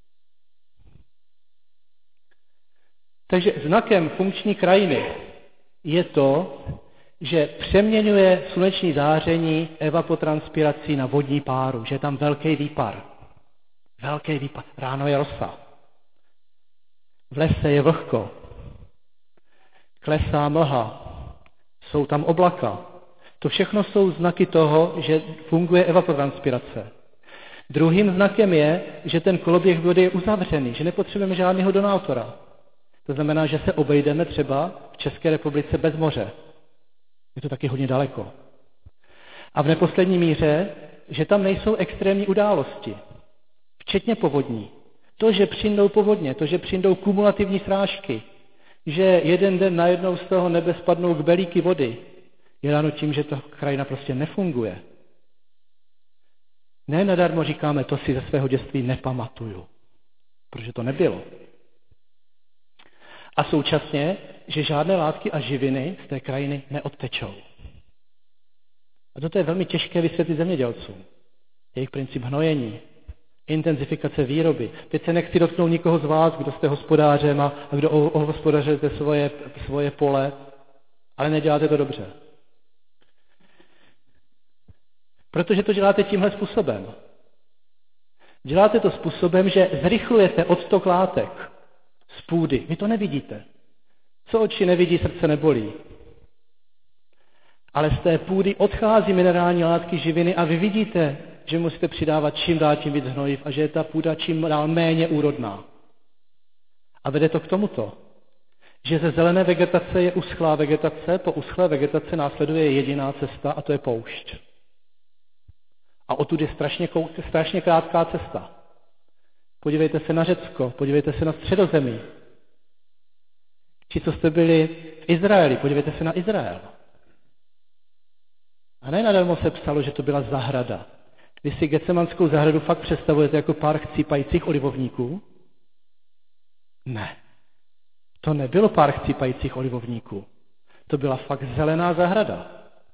Takže znakem funkční krajiny je to, že přeměňuje sluneční záření evapotranspirací na vodní páru, že je tam velký výpar. Velký výpar. Ráno je rosa. V lese je vlhko. Klesá mlha. Jsou tam oblaka. To všechno jsou znaky toho, že funguje evapotranspirace. Druhým znakem je, že ten koloběh vody je uzavřený, že nepotřebujeme žádného donátora. To znamená, že se obejdeme třeba v České republice bez moře. Je to taky hodně daleko. A v neposlední míře, že tam nejsou extrémní události, včetně povodní. To, že přijdou povodně, to, že přijdou kumulativní srážky, že jeden den najednou z toho nebe spadnou kbelíky vody, je dáno tím, že ta krajina prostě nefunguje. Ne nadarmo říkáme, to si ze svého dětství nepamatuju, protože to nebylo. A současně, že žádné látky a živiny z té krajiny neodtečou. A toto je velmi těžké vysvětlit zemědělcům. Jejich princip hnojení, intenzifikace výroby. Teď se nechci dotknout nikoho z vás, kdo jste hospodářem a kdo hospodařujete svoje pole, ale neděláte to dobře. Protože to děláte tímhle způsobem. Děláte to způsobem, že zrychlujete odtok látek z půdy. Vy to nevidíte. Co oči nevidí, srdce nebolí. Ale z té půdy odchází minerální látky, živiny a vy vidíte, že musíte přidávat čím dál tím víc hnojiv a že je ta půda čím dál méně úrodná. A vede to k tomuto, že ze zelené vegetace je uschlá vegetace, po uschlé vegetace následuje jediná cesta a to je poušť. A odtud je strašně krátká cesta. Podívejte se na Řecko, podívejte se na Středozemí. Ti, co jste byli v Izraeli, podívejte se na Izrael. A ne nadarmo se psalo, že to byla zahrada. Vy si Getsemanskou zahradu fakt představujete jako pár chcípajících olivovníků? Ne. To nebylo pár chcípajících olivovníků. To byla fakt zelená zahrada.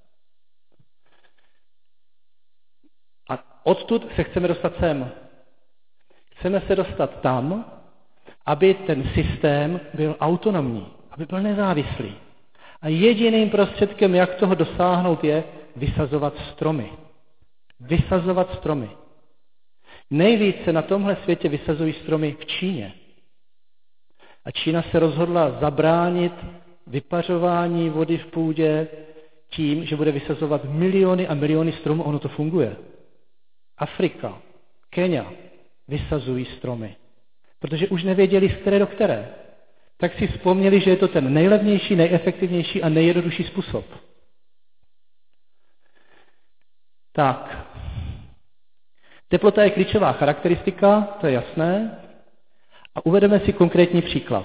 A odtud se chceme dostat sem. Chceme se dostat tam, aby ten systém byl autonomní, aby byl nezávislý. A jediným prostředkem, jak toho dosáhnout, je vysazovat stromy. Vysazovat stromy. Nejvíce na tomhle světě vysazují stromy v Číně. A Čína se rozhodla zabránit vypařování vody v půdě tím, že bude vysazovat miliony a miliony stromů, ono to funguje. Afrika, Kenya vysazují stromy, protože už nevěděli, z které do které. Tak si vzpomněli, že je to ten nejlevnější, nejefektivnější a nejjednodušší způsob. Tak. Teplota je klíčová charakteristika, to je jasné. A uvedeme si konkrétní příklad.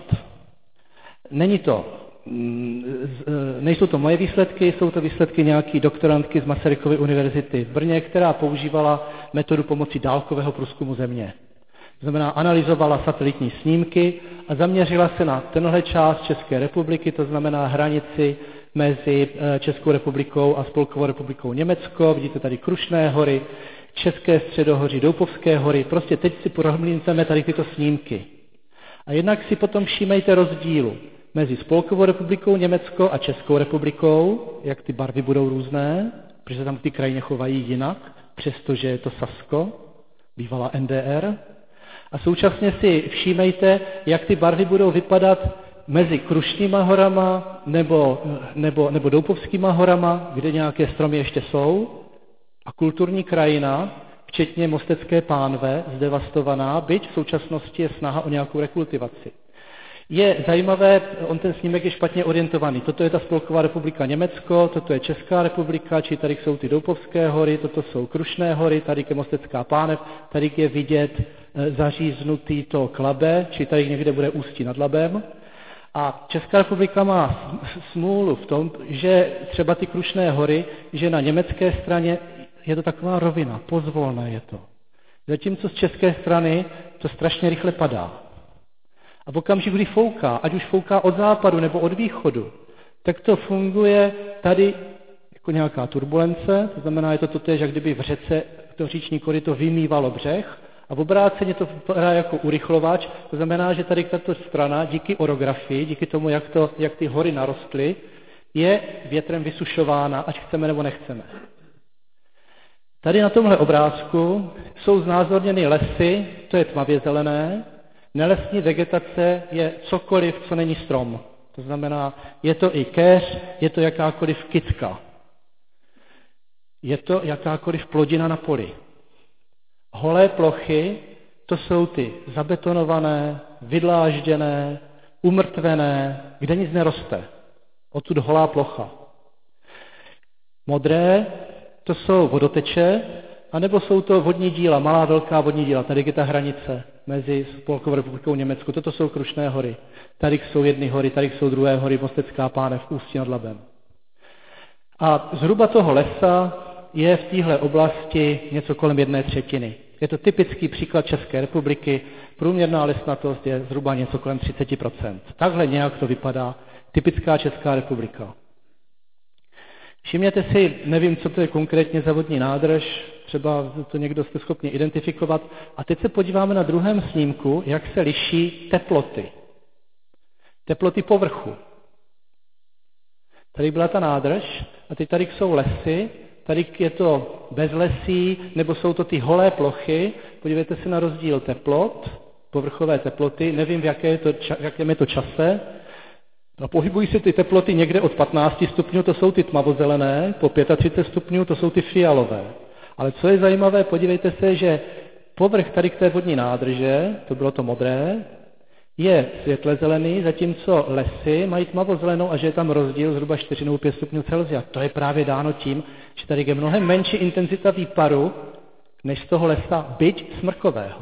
Nejsou to moje výsledky, jsou to výsledky nějaký doktorantky z Masarykovy univerzity v Brně, která používala metodu pomocí dálkového průzkumu země. To znamená, analyzovala satelitní snímky a zaměřila se na tenhle část České republiky, to znamená hranici mezi Českou republikou a Spolkovou republikou Německo. Vidíte tady Krušné hory, České středohoří, Doupovské hory. Prostě teď si prohlídneme tady tyto snímky. A jednak si potom všímejte rozdílu mezi Spolkovou republikou Německo a Českou republikou, jak ty barvy budou různé, protože tam ty krajině chovají jinak, přestože je to Sasko, bývalá NDR. A současně si všímejte, jak ty barvy budou vypadat mezi Krušnýma horama nebo Doupovskýma horama, kde nějaké stromy ještě jsou, a kulturní krajina, včetně Mostecké pánve, zdevastovaná, byť v současnosti je snaha o nějakou rekultivaci. Je zajímavé, on ten snímek je špatně orientovaný. Toto je ta Spolková republika Německo, toto je Česká republika, či tady jsou ty Doupovské hory, toto jsou Krušné hory, tady je Mostecká pánev, tady je vidět zaříznutý to Klabe, či tady někde bude Ústí nad Labem. A Česká republika má smůlu v tom, že třeba ty Krušné hory, že na německé straně je to taková rovina, pozvolné je to. Zatímco z české strany to strašně rychle padá. A v okamžiku, kdy fouká, ať už fouká od západu nebo od východu, tak to funguje tady jako nějaká turbulence, to znamená, je to totéž, jak kdyby v řece to říční koryto vymývalo břeh, a v obráceně to vypadá jako urychlovač, to znamená, že tady tato strana díky orografii, díky tomu, jak ty hory narostly, je větrem vysušována, ať chceme nebo nechceme. Tady na tomhle obrázku jsou znázorněny lesy, to je tmavě zelené, nelesní vegetace je cokoliv, co není strom. To znamená, je to i keř, je to jakákoliv kytka. Je to jakákoliv plodina na poli. Holé plochy, to jsou ty zabetonované, vydlážděné, umrtvené, kde nic neroste. Odtud holá plocha. Modré, to jsou vodoteče, anebo jsou to vodní díla, malá, velká vodní díla. Tady je ta hranice mezi Spolkovou republikou Německo. Toto jsou Krušné hory. Tady jsou jedny hory, tady jsou druhé hory, Mostecká pánev, Ústí nad Labem. A zhruba toho lesa je v téhle oblasti něco kolem 1/3. Je to typický příklad České republiky. Průměrná lesnatost je zhruba něco kolem 30%. Takhle nějak to vypadá typická Česká republika. Všimněte si, nevím, co to je konkrétně za vodní nádrž, třeba to někdo jste schopni identifikovat. A teď se podíváme na druhém snímku, jak se liší teploty. Teploty povrchu. Tady byla ta nádrž a teď tady jsou lesy, tady je to bezlesí, nebo jsou to ty holé plochy. Podívejte se na rozdíl teplot, povrchové teploty, nevím, v jakém je to čase. A pohybují se ty teploty někde od 15 stupňů, to jsou ty tmavozelené, po 35 stupňů, to jsou ty fialové. Ale co je zajímavé, podívejte se, že povrch tady k té vodní nádrže, to bylo to modré, je světle zelený, zatímco lesy mají tmavozelenou a že je tam rozdíl zhruba 4 nebo 5 stupňů Celsia. To je právě dáno tím, že tady je mnohem menší intenzita výparu než z toho lesa, byť smrkového.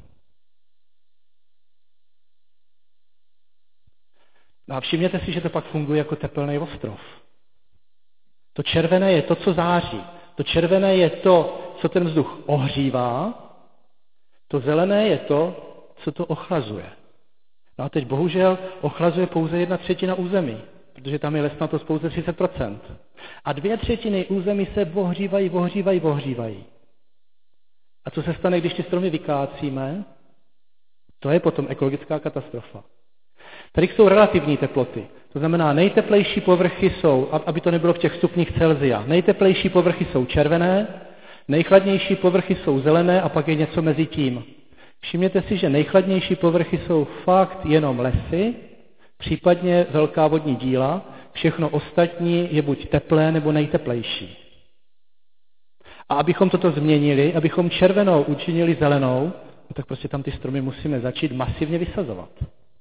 A všimněte si, že to pak funguje jako tepelný ostrov. To červené je to, co září. To červené je to, co ten vzduch ohřívá. To zelené je to, co to ochlazuje. No a teď bohužel ochlazuje pouze 1/3 území, protože tam je lesnatost pouze 30%. A 2/3 území se ohřívají. A co se stane, když ty stromy vykácíme? To je potom ekologická katastrofa. Tady jsou relativní teploty. To znamená, nejteplejší povrchy jsou, aby to nebylo v těch stupních Celsia, nejteplejší povrchy jsou červené, nejchladnější povrchy jsou zelené a pak je něco mezi tím. Všimněte si, že nejchladnější povrchy jsou fakt jenom lesy, případně velká vodní díla. všechno ostatní je buď teplé, nebo nejteplejší. A abychom toto změnili, abychom červenou učinili zelenou, no tak prostě tam ty stromy musíme začít masivně vysazovat.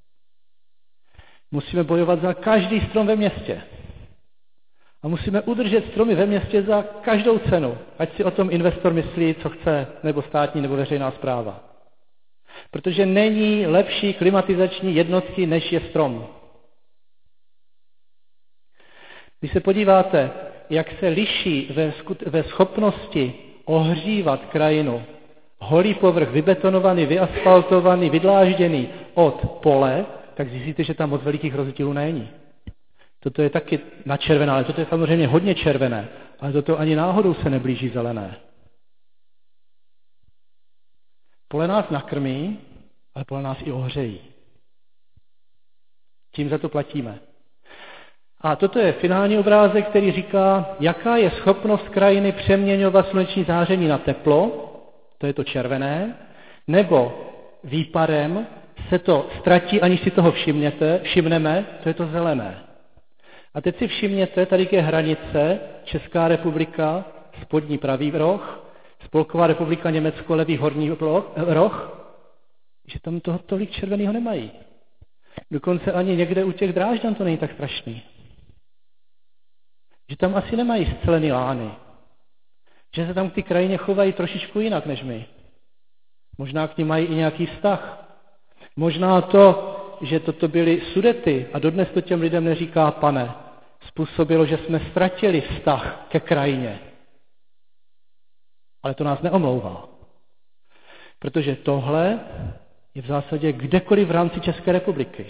Musíme bojovat za každý strom ve městě. A musíme udržet stromy ve městě za každou cenu, ať si o tom investor myslí, co chce, nebo státní, nebo veřejná správa. Protože není lepší klimatizační jednotky, než je strom. Když se podíváte, jak se liší ve schopnosti ohřívat krajinu holý povrch, vybetonovaný, vyasfaltovaný, vydlážděný od pole, tak zjistíte, že tam moc velikých rozdílů není. Toto je taky načervené, ale toto je samozřejmě hodně červené, ale toto ani náhodou se neblíží zelené. Pole nás nakrmí, ale pole nás i ohřejí. Tím za to platíme. A toto je finální obrázek, který říká, jaká je schopnost krajiny přeměňovat sluneční záření na teplo, to je to červené, nebo výparem se to ztratí, aniž si toho všimneme, to je to zelené. A teď si všimněte, tady je hranice, Česká republika, spodní pravý roh, Spolková republika Německo, levý horní roh, že tam toho tolik červeného nemají. Dokonce ani někde u těch Drážďan to není tak strašný. Že tam asi nemají scelený lány. Že se tam k té krajině chovají trošičku jinak než my. Možná k ní mají i nějaký vztah. Možná to, že toto byly Sudety a dodnes to těm lidem neříká pane, způsobilo, že jsme ztratili vztah ke krajině. Ale to nás neomlouvá. Protože tohle je v zásadě kdekoliv v rámci České republiky.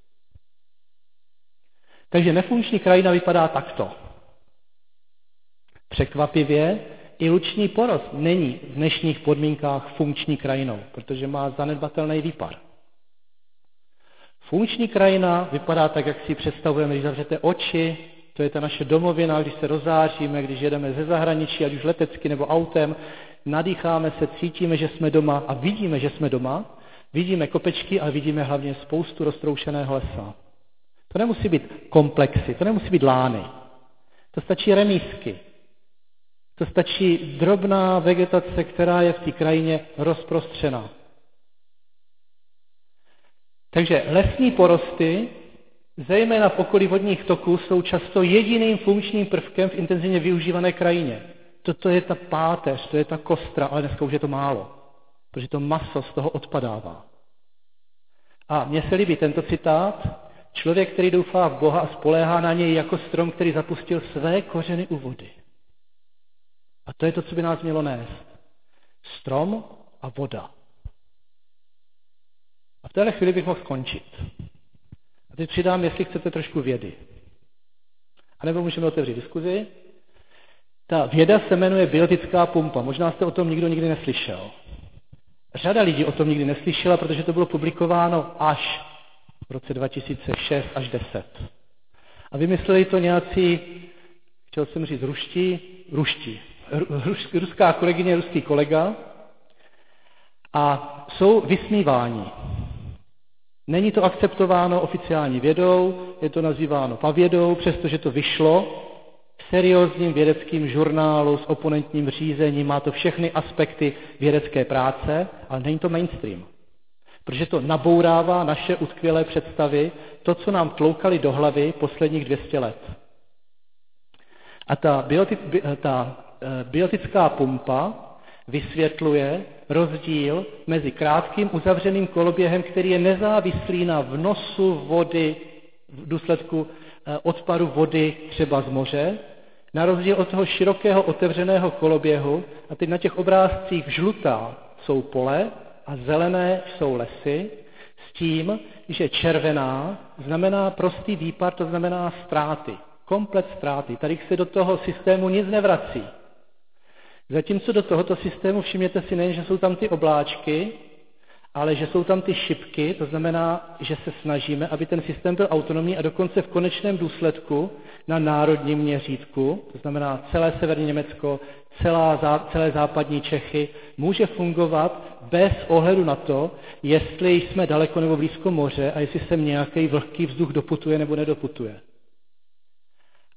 Takže nefunkční krajina vypadá takto. Překvapivě i luční porost není v dnešních podmínkách funkční krajinou, protože má zanedbatelný výpar. Funkční krajina vypadá tak, jak si představujeme, když zavřete oči, to je ta naše domovina, když se rozáříme, když jedeme ze zahraničí, ať už letecky nebo autem, nadýcháme se, cítíme, že jsme doma a vidíme, že jsme doma, vidíme kopečky a vidíme hlavně spoustu roztroušeného lesa. To nemusí být komplexy, to nemusí být lány. To stačí remízky. To stačí drobná vegetace, která je v té krajině rozprostřena. Takže lesní porosty, zejména v okolí vodních toků, jsou často jediným funkčním prvkem v intenzivně využívané krajině. Toto je ta páteř, to je ta kostra, ale dneska už je to málo, protože to maso z toho odpadává. A mně se líbí tento citát, člověk, který doufá v Boha a spoléhá na něj jako strom, který zapustil své kořeny u vody. A to je to, co by nás mělo nést. Strom a voda. A v téhle chvíli bych mohl skončit. A teď přidám, jestli chcete trošku vědy. A nebo můžeme otevřít diskuzi. Ta věda se jmenuje biotická pumpa. Možná jste o tom nikdo nikdy neslyšel. Řada lidí o tom nikdy neslyšela, protože to bylo publikováno až v roce 2006 až 10. A vymysleli to nějací, chtěl jsem říct ruská kolegyně, ruský kolega a jsou vysmíváni. Není to akceptováno oficiální vědou, je to nazýváno pavědou, přestože to vyšlo v seriózním vědeckým žurnálu s oponentním řízením, má to všechny aspekty vědecké práce, ale není to mainstream. Protože to nabourává naše utkvělé představy, to, co nám tloukali do hlavy posledních 200 let. A ta biotická pumpa vysvětluje rozdíl mezi krátkým uzavřeným koloběhem, který je nezávislý na vnosu vody v důsledku odpadu vody třeba z moře, na rozdíl od toho širokého otevřeného koloběhu. A teď na těch obrázcích žlutá jsou pole a zelené jsou lesy, s tím, že červená znamená prostý výpar, to znamená ztráty, komplet ztráty. Tady se do toho systému nic nevrací. Zatímco do tohoto systému všimněte si nejen, že jsou tam ty obláčky, ale že jsou tam ty šipky, to znamená, že se snažíme, aby ten systém byl autonomní a dokonce v konečném důsledku na národním měřítku, to znamená celé severní Německo, celé západní Čechy, může fungovat bez ohledu na to, jestli jsme daleko nebo blízko moře a jestli sem nějaký vlhký vzduch doputuje nebo nedoputuje.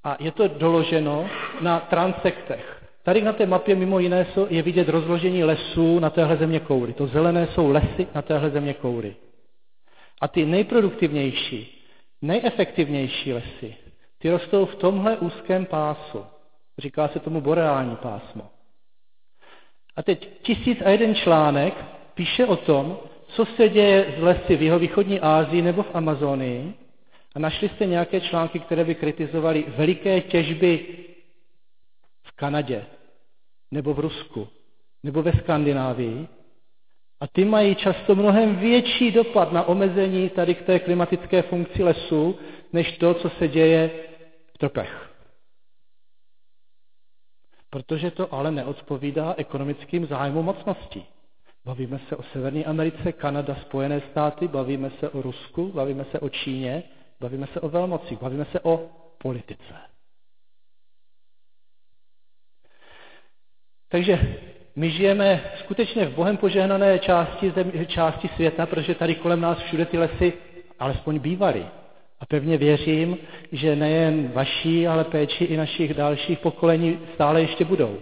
A je to doloženo na transektech. Tady na té mapě mimo jiné je vidět rozložení lesů na téhle zeměkouli. To zelené jsou lesy na téhle zeměkouli. A ty nejproduktivnější, nejefektivnější lesy, ty rostou v tomhle úzkém pásu. Říká se tomu boreální pásmo. A teď 1001 článek píše o tom, co se děje s lesy v jihovýchodní Asii nebo v Amazonii. A našli jste nějaké články, které by kritizovaly veliké těžby v Kanadě, nebo v Rusku, nebo ve Skandinávii. A ty mají často mnohem větší dopad na omezení tady k té klimatické funkci lesů, než to, co se děje v tropech. Protože to ale neodpovídá ekonomickým zájmům mocností. Bavíme se o Severní Americe, Kanada, Spojené státy, bavíme se o Rusku, bavíme se o Číně, bavíme se o velmocích, bavíme se o politice. Takže my žijeme skutečně v Bohem požehnané části světa, protože tady kolem nás všude ty lesy alespoň bývaly. A pevně věřím, že nejen vaší, ale péči i našich dalších pokolení stále ještě budou.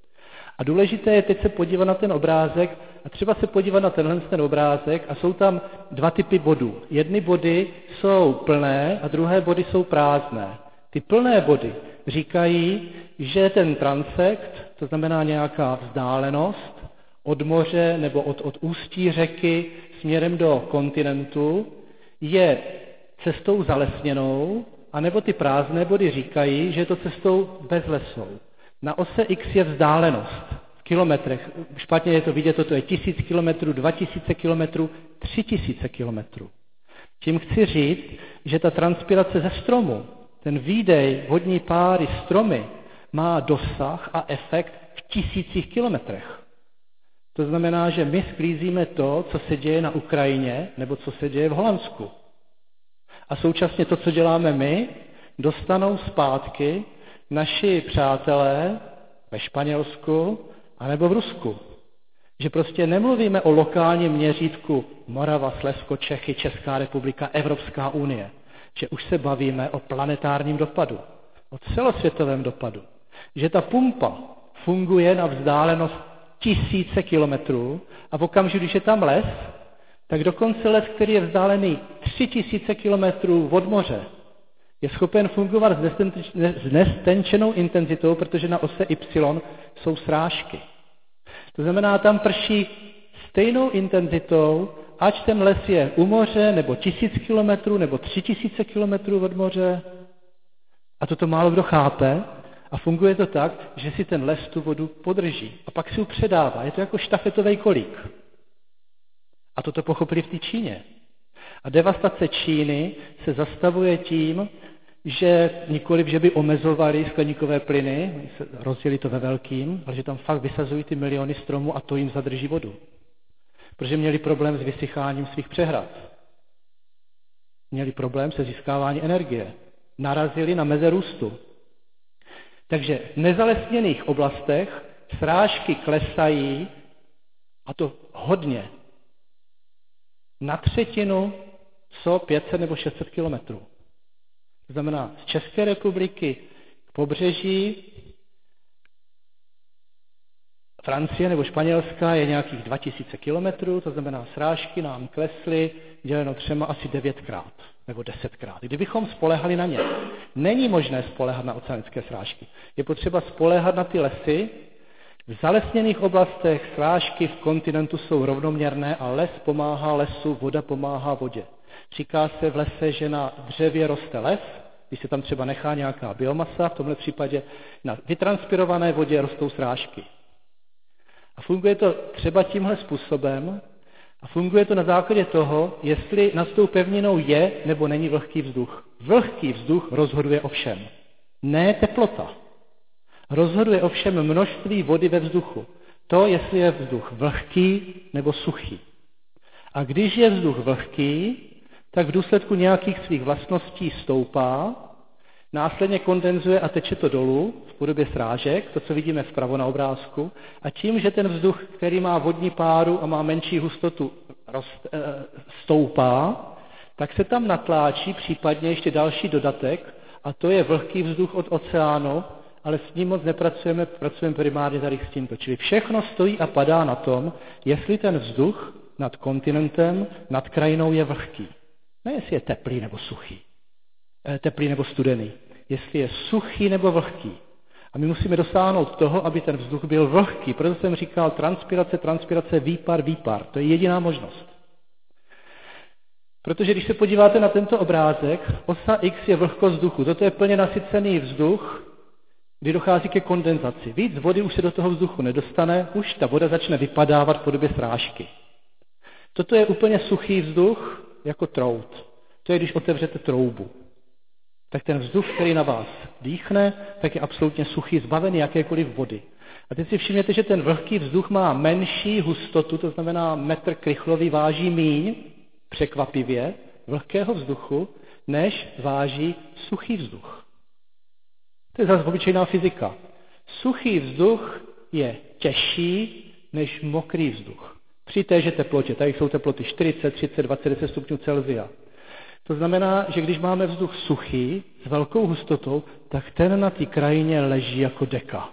A důležité je teď se podívat na ten obrázek a třeba se podívat na ten obrázek a jsou tam dva typy bodů. Jedny body jsou plné a druhé body jsou prázdné. Ty plné body říkají, že ten transekt, to znamená nějaká vzdálenost od moře nebo od ústí řeky směrem do kontinentu, je cestou zalesněnou, anebo ty prázdné body říkají, že je to cestou bez lesou. Na ose X je vzdálenost v kilometrech. Špatně je to vidět, toto je 1000 kilometrů, 2000 kilometrů, 3000 kilometrů. Tím chci říct, že ta transpirace ze stromu, ten výdej vodní páry stromy, má dosah a efekt v 1000 kilometrech. To znamená, že my sklízíme to, co se děje na Ukrajině, nebo co se děje v Holandsku. A současně to, co děláme my, dostanou zpátky naši přátelé ve Španělsku anebo v Rusku. Že prostě nemluvíme o lokálním měřítku Morava, Slezsko, Čechy, Česká republika, Evropská unie. Že už se bavíme o planetárním dopadu, o celosvětovém dopadu. Že ta pumpa funguje na vzdálenost 1000 kilometrů a v okamžiku, když je tam les, tak dokonce les, který je vzdálený 3000 kilometrů od moře, je schopen fungovat s nestenčenou intenzitou, protože na ose Y jsou srážky. To znamená, tam prší stejnou intenzitou, ať ten les je u moře, nebo 1000 kilometrů, nebo 3000 kilometrů od moře. A toto málo kdo chápe. A funguje to tak, že si ten les tu vodu podrží. A pak si ji předává. Je to jako štafetový kolík. A toto pochopili v té Číně. A devastace Číny se zastavuje tím, že nikoliv, že by omezovali skleníkové plyny, rozdělili to ve velkým, ale že tam fakt vysazují ty miliony stromů a to jim zadrží vodu. Protože měli problém s vysycháním svých přehrad. Měli problém se získáváním energie. Narazili na meze růstu. Takže v nezalesněných oblastech srážky klesají, a to hodně, na třetinu co 500 nebo 600 kilometrů. To znamená, z České republiky k pobřeží Francie nebo Španělska je nějakých 2000 kilometrů, to znamená, srážky nám klesly děleno 3 asi 9krát nebo 10krát. Kdybychom spolehali na ně, není možné spoléhat na oceanické srážky. Je potřeba spoléhat na ty lesy. V zalesněných oblastech srážky v kontinentu jsou rovnoměrné a les pomáhá lesu, voda pomáhá vodě. Říká se v lese, že na dřevě roste les, když se tam třeba nechá nějaká biomasa, v tomhle případě na vytranspirované vodě rostou srážky. A funguje to třeba tímhle způsobem a funguje to na základě toho, jestli nad tou pevninou je nebo není vlhký vzduch. Vlhký vzduch rozhoduje o všem. Ne teplota. Rozhoduje o všem množství vody ve vzduchu. To, jestli je vzduch vlhký nebo suchý. A když je vzduch vlhký, tak v důsledku nějakých svých vlastností stoupá, následně kondenzuje a teče to dolů v podobě srážek, to, co vidíme vpravo na obrázku, a tím, že ten vzduch, který má vodní páru a má menší hustotu, stoupá, tak se tam natláčí případně ještě další dodatek a to je vlhký vzduch od oceánu, ale s ním moc nepracujeme, pracujeme primárně tady s tímto. Čili všechno stojí a padá na tom, jestli ten vzduch nad kontinentem, nad krajinou je vlhký. Ne jestli je teplý nebo suchý, teplý nebo studený, jestli je suchý nebo vlhký. A my musíme dosáhnout toho, aby ten vzduch byl vlhký. Proto jsem říkal transpirace, výpar. To je jediná možnost. Protože když se podíváte na tento obrázek, osa X je vlhkost vzduchu. Toto je plně nasycený vzduch, kdy dochází ke kondenzaci. Víc vody už se do toho vzduchu nedostane, už ta voda začne vypadávat v podobě srážky. Toto je úplně suchý vzduch, jako trout. To je, když otevřete troubu. Tak ten vzduch, který na vás dýchne, tak je absolutně suchý, zbavený jakékoliv vody. A teď si všimněte, že ten vlhký vzduch má menší hustotu, to znamená metr krychlový váží míň, překvapivě, vlhkého vzduchu, než váží suchý vzduch. To je zase obyčejná fyzika. Suchý vzduch je těžší než mokrý vzduch. Při téže teplotě, tady jsou teploty 40, 30, 20 stupňů Celsia. To znamená, že když máme vzduch suchý, s velkou hustotou, tak ten na té krajině leží jako deka.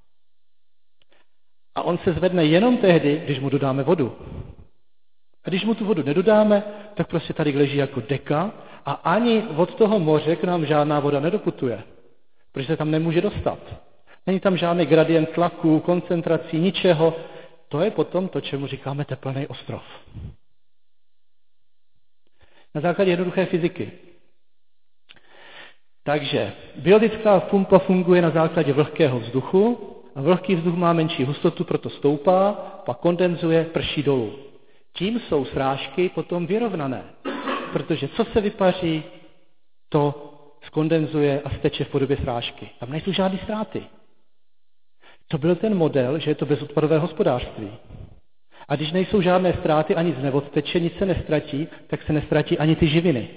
A on se zvedne jenom tehdy, když mu dodáme vodu. A když mu tu vodu nedodáme, tak prostě tady leží jako deka a ani od toho moře k nám žádná voda nedoputuje, protože se tam nemůže dostat. Není tam žádný gradient tlaku, koncentrací, ničeho. To je potom to, čemu říkáme tepelný ostrov. Na základě jednoduché fyziky. Takže biologická pumpa funguje na základě vlhkého vzduchu a vlhký vzduch má menší hustotu, proto stoupá, pak kondenzuje, prší dolů. Tím jsou srážky potom vyrovnané, protože co se vypaří, to skondenzuje a steče v podobě srážky. Tam nejsou žádné ztráty. To byl ten model, že je to bezodpadové hospodářství. A když nejsou žádné ztráty, ani z neodteče, nic se nestratí, tak se nestratí ani ty živiny.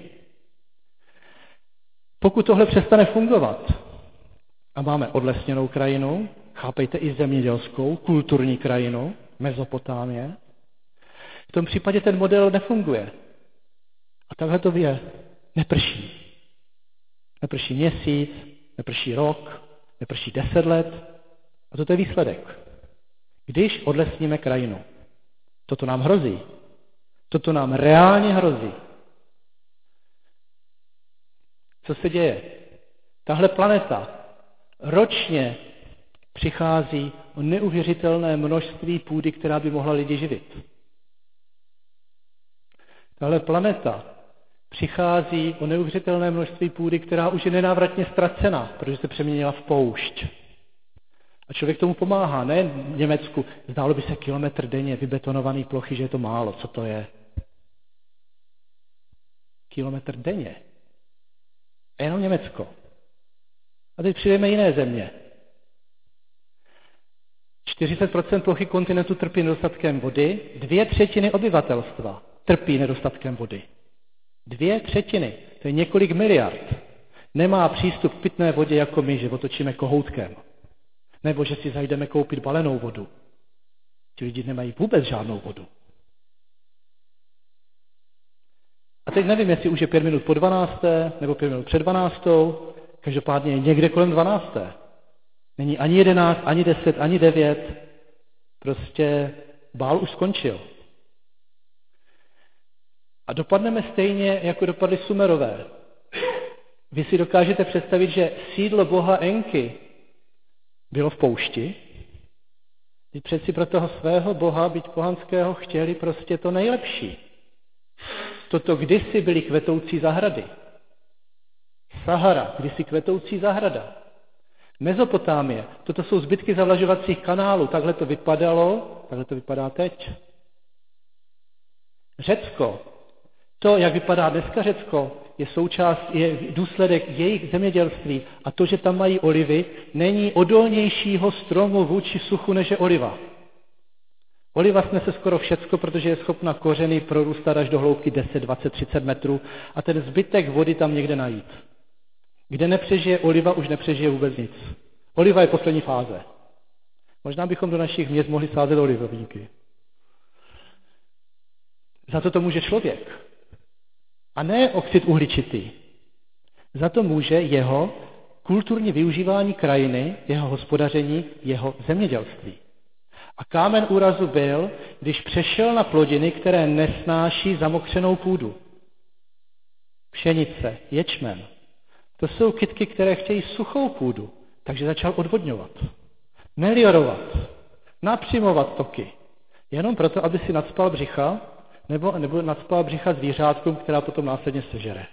Pokud tohle přestane fungovat a máme odlesněnou krajinu, chápejte i zemědělskou, kulturní krajinu, Mezopotámie, v tom případě ten model nefunguje. A takhle to je. Neprší. Neprší měsíc, neprší rok, neprší 10 let. A toto je výsledek. Když odlesníme krajinu. Toto nám hrozí. Toto nám reálně hrozí. Co se děje? Tahle planeta ročně přichází o neuvěřitelné množství půdy, která by mohla lidi živit. Tahle planeta přichází o neuvěřitelné množství půdy, která už je nenávratně ztracena, protože se přeměnila v poušť. A člověk tomu pomáhá, ne v Německu. Zdálo by se kilometr denně vybetonovaný plochy, že je to málo. Co to je? Kilometr denně. A jenom Německo. A teď přijdeme jiné země. 40% plochy kontinentu trpí nedostatkem vody, 2/3 obyvatelstva trpí nedostatkem vody. 2/3, to je několik miliard. Nemá přístup k pitné vodě jako my, že otočíme kohoutkem. Nebo že si zajdeme koupit balenou vodu. Ti lidi nemají vůbec žádnou vodu. A teď nevím, jestli už je 5 minut po 12, nebo 5 minut před 12, každopádně je někde kolem 12. Není ani 11, ani 10, ani 9. Prostě bál už skončil. A dopadneme stejně, jako dopadli Sumerové. Vy si dokážete představit, že sídlo boha Enki bylo v poušti. Teď přeci pro toho svého boha, byť pohanského, chtěli prostě to nejlepší. Toto kdysi byly kvetoucí zahrady. Sahara, kdysi kvetoucí zahrada. Mezopotámie, toto jsou zbytky zavlažovacích kanálů, takhle to vypadalo, takhle to vypadá teď. Řecko, to, jak vypadá dneska Řecko, je důsledek jejich zemědělství a to, že tam mají olivy, není odolnějšího stromu vůči suchu, než je oliva. Oliva snese skoro všecko, protože je schopna kořeny prorůstat až do hloubky 10, 20, 30 metrů a ten zbytek vody tam někde najít. Kde nepřežije oliva, už nepřežije vůbec nic. Oliva je poslední fáze. Možná bychom do našich měst mohli sázet olivovníky. Za to může člověk. A ne oxid uhličitý. Za to může jeho kulturní využívání krajiny, jeho hospodaření, jeho zemědělství. A kámen úrazu byl, když přešel na plodiny, které nesnáší zamokřenou půdu. Pšenice, ječmen. To jsou kytky, které chtějí suchou půdu, takže začal odvodňovat, meliorovat, napřimovat toky. Jenom proto, aby si nacpal břicha, nebo nacpal břicha zvířátkům, která potom následně sežere.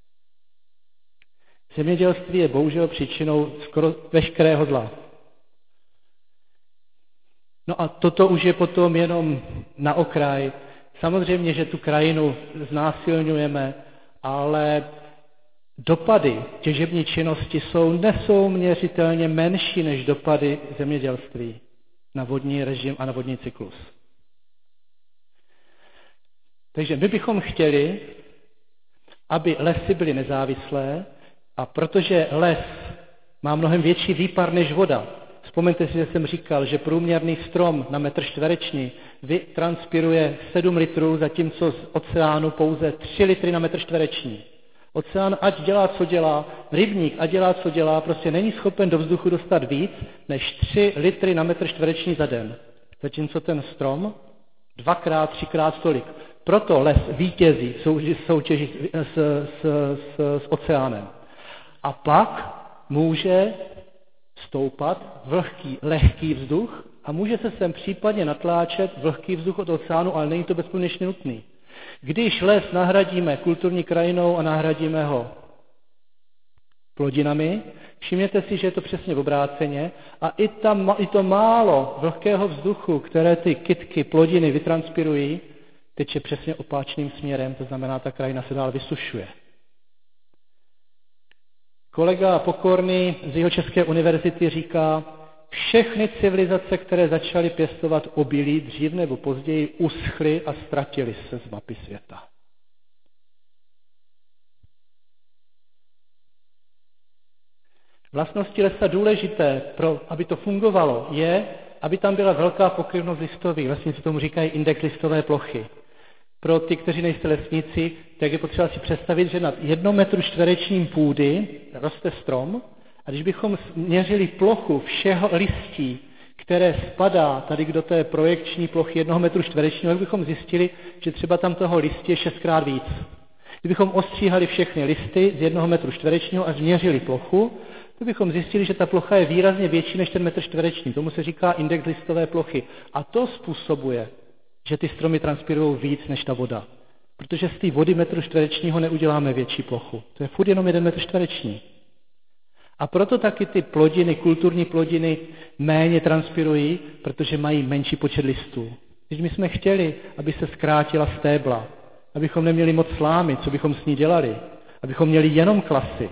Zemědělství je bohužel příčinou skoro veškerého zla. No a toto už je potom jenom na okraj. Samozřejmě, že tu krajinu znásilňujeme, ale dopady těžební činnosti jsou nesouměřitelně menší než dopady zemědělství na vodní režim a na vodní cyklus. Takže my bychom chtěli, aby lesy byly nezávislé, a protože les má mnohem větší výpar než voda, vzpomeňte si, že jsem říkal, že průměrný strom na metr čtvereční vytranspiruje 7 litrů, zatímco z oceánu pouze 3 litry na metr čtvereční. Oceán, ať dělá, co dělá, rybník, ať dělá, co dělá, prostě není schopen do vzduchu dostat víc než 3 litry na metr čtvereční za den. Zatímco ten strom 2x, 3x tolik. Proto les vítězí v soutěži s oceánem. A pak může stoupat vlhký, lehký vzduch a může se sem případně natláčet vlhký vzduch od oceánu, ale není to bezpodmínečně nutný. Když les nahradíme kulturní krajinou a nahradíme ho plodinami, všimněte si, že je to přesně v obráceně a i to málo vlhkého vzduchu, které ty kytky, plodiny vytranspirují, teče přesně opačným směrem, to znamená, ta krajina se dál vysušuje. Kolega Pokorný z Jihočeské univerzity říká, všechny civilizace, které začaly pěstovat obilí, dřív nebo později uschly a ztratily se z mapy světa. Vlastnosti lesa důležité, aby to fungovalo, je, aby tam byla velká pokryvnost listových. Lesníci tomu říkají index listové plochy. Pro ty, kteří nejste lesníci, tak je potřeba si představit, že nad 1 metru čtverečním půdy roste strom a když bychom měřili plochu všeho listí, které spadá tady do té projekční plochy 1 metru čtverečního, tak bychom zjistili, že třeba tam toho listí je 6krát víc. Kdybychom ostříhali všechny listy z 1 metru čtverečního a změřili plochu, tak bychom zjistili, že ta plocha je výrazně větší než ten metr čtvereční. Tomu se říká index listové plochy. A to způsobuje, že ty stromy transpirují víc než ta voda. Protože z té vody metru čtverečního neuděláme větší plochu. To je furt jenom 1 metr čtvereční. A proto taky ty plodiny, kulturní plodiny méně transpirují, protože mají menší počet listů. Když my jsme chtěli, aby se zkrátila stébla, abychom neměli moc slámy, co bychom s ní dělali, abychom měli jenom klasy,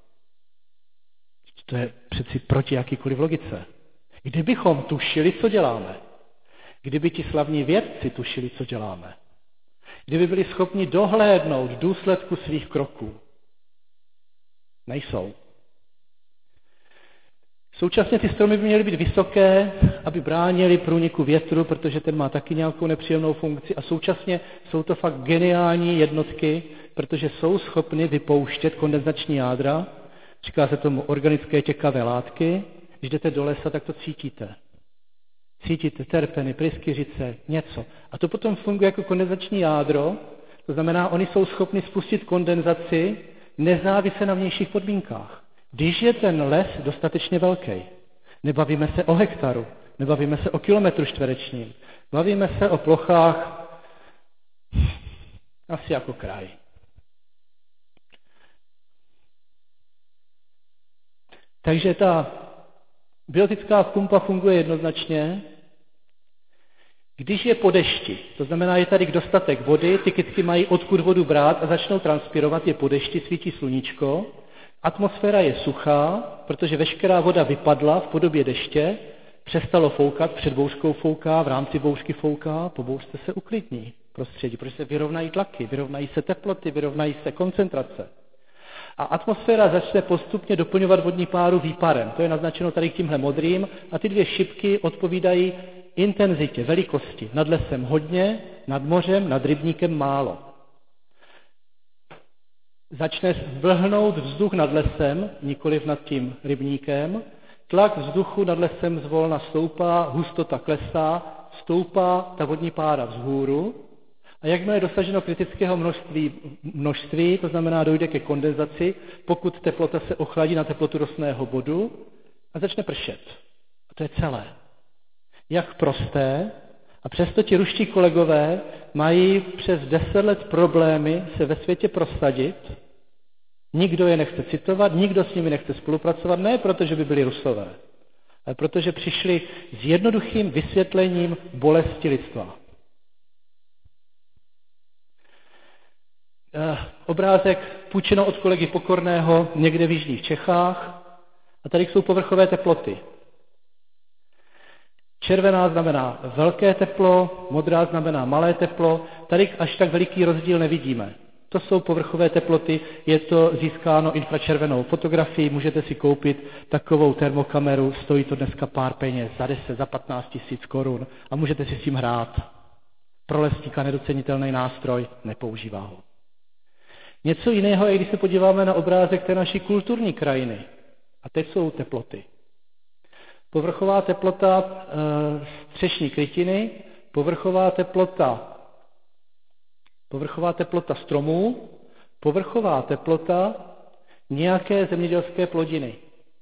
to je přeci proti jakýkoliv logice. Kdybychom tušili, co děláme, kdyby ti slavní vědci tušili, co děláme, kdyby byli schopni dohlédnout důsledku svých kroků, nejsou. Současně ty stromy by měly být vysoké, aby bránili průniku větru, protože ten má taky nějakou nepříjemnou funkci a současně jsou to fakt geniální jednotky, protože jsou schopny vypouštět kondenzační jádra, říká se tomu organické těkavé látky, když jdete do lesa, tak to cítíte. Cítíte terpeny, pryskyřice, něco. A to potom funguje jako kondenzační jádro, to znamená, oni jsou schopni spustit kondenzaci nezávisle na vnějších podmínkách. Když je ten les dostatečně velký, nebavíme se o hektaru, nebavíme se o kilometru čtverečním, bavíme se o plochách asi jako kraj. Takže ta biotická pumpa funguje jednoznačně, když je po dešti, to znamená, je tady dostatek vody, ty kytky mají odkud vodu brát a začnou transpirovat, je po dešti, svítí sluníčko, atmosféra je suchá, protože veškerá voda vypadla v podobě deště, přestalo foukat, před bouřkou fouká, v rámci bouřky fouká, po bouřce se uklidní prostředí, protože se vyrovnají tlaky, vyrovnají se teploty, vyrovnají se koncentrace. A atmosféra začne postupně doplňovat vodní páru výparem. To je naznačeno tady tímhle modrým a ty 2 šipky odpovídají intenzitě, velikosti. Nad lesem hodně, nad mořem, nad rybníkem málo. začne vlhnout vzduch nad lesem, nikoliv nad tím rybníkem, tlak vzduchu nad lesem zvolna stoupá, hustota klesá, stoupá ta vodní pára vzhůru a jakmile je dosaženo kritického množství, to znamená dojde ke kondenzaci, pokud teplota se ochladí na teplotu rostného bodu a začne pršet. A to je celé. Jak prosté, a přesto ti ruští kolegové mají přes 10 let problémy se ve světě prosadit. Nikdo je nechce citovat, nikdo s nimi nechce spolupracovat, ne protože by byli Rusové, ale protože přišli s jednoduchým vysvětlením bolesti lidstva. Obrázek půjčeno od kolegy Pokorného někde v jižních Čechách a tady jsou povrchové teploty. Červená znamená velké teplo, modrá znamená malé teplo, tady až tak veliký rozdíl nevidíme. To jsou povrchové teploty, je to získáno infračervenou fotografií, můžete si koupit takovou termokameru, stojí to dneska pár peněz, za 10, za 15 tisíc korun a můžete si s tím hrát. Pro lesníka nedocenitelný nástroj, nepoužívá ho. Něco jiného je, když se podíváme na obrázek té naší kulturní krajiny. A teď jsou teploty. Povrchová teplota střešní krytiny, povrchová teplota stromů, povrchová teplota nějaké zemědělské plodiny.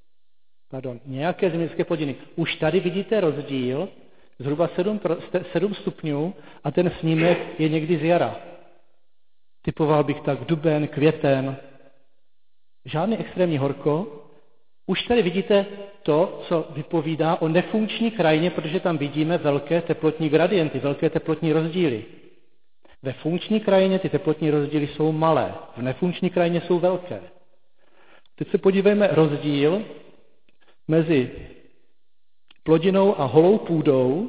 Už tady vidíte rozdíl, zhruba 7 stupňů a ten snímek je někdy z jara. Typoval bych tak duben, květen, žádný extrémní horko. Už tady vidíte to, co vypovídá o nefunkční krajině, protože tam vidíme velké teplotní gradienty, velké teplotní rozdíly. Ve funkční krajině ty teplotní rozdíly jsou malé, v nefunkční krajině jsou velké. Teď se podívejme rozdíl mezi plodinou a holou půdou.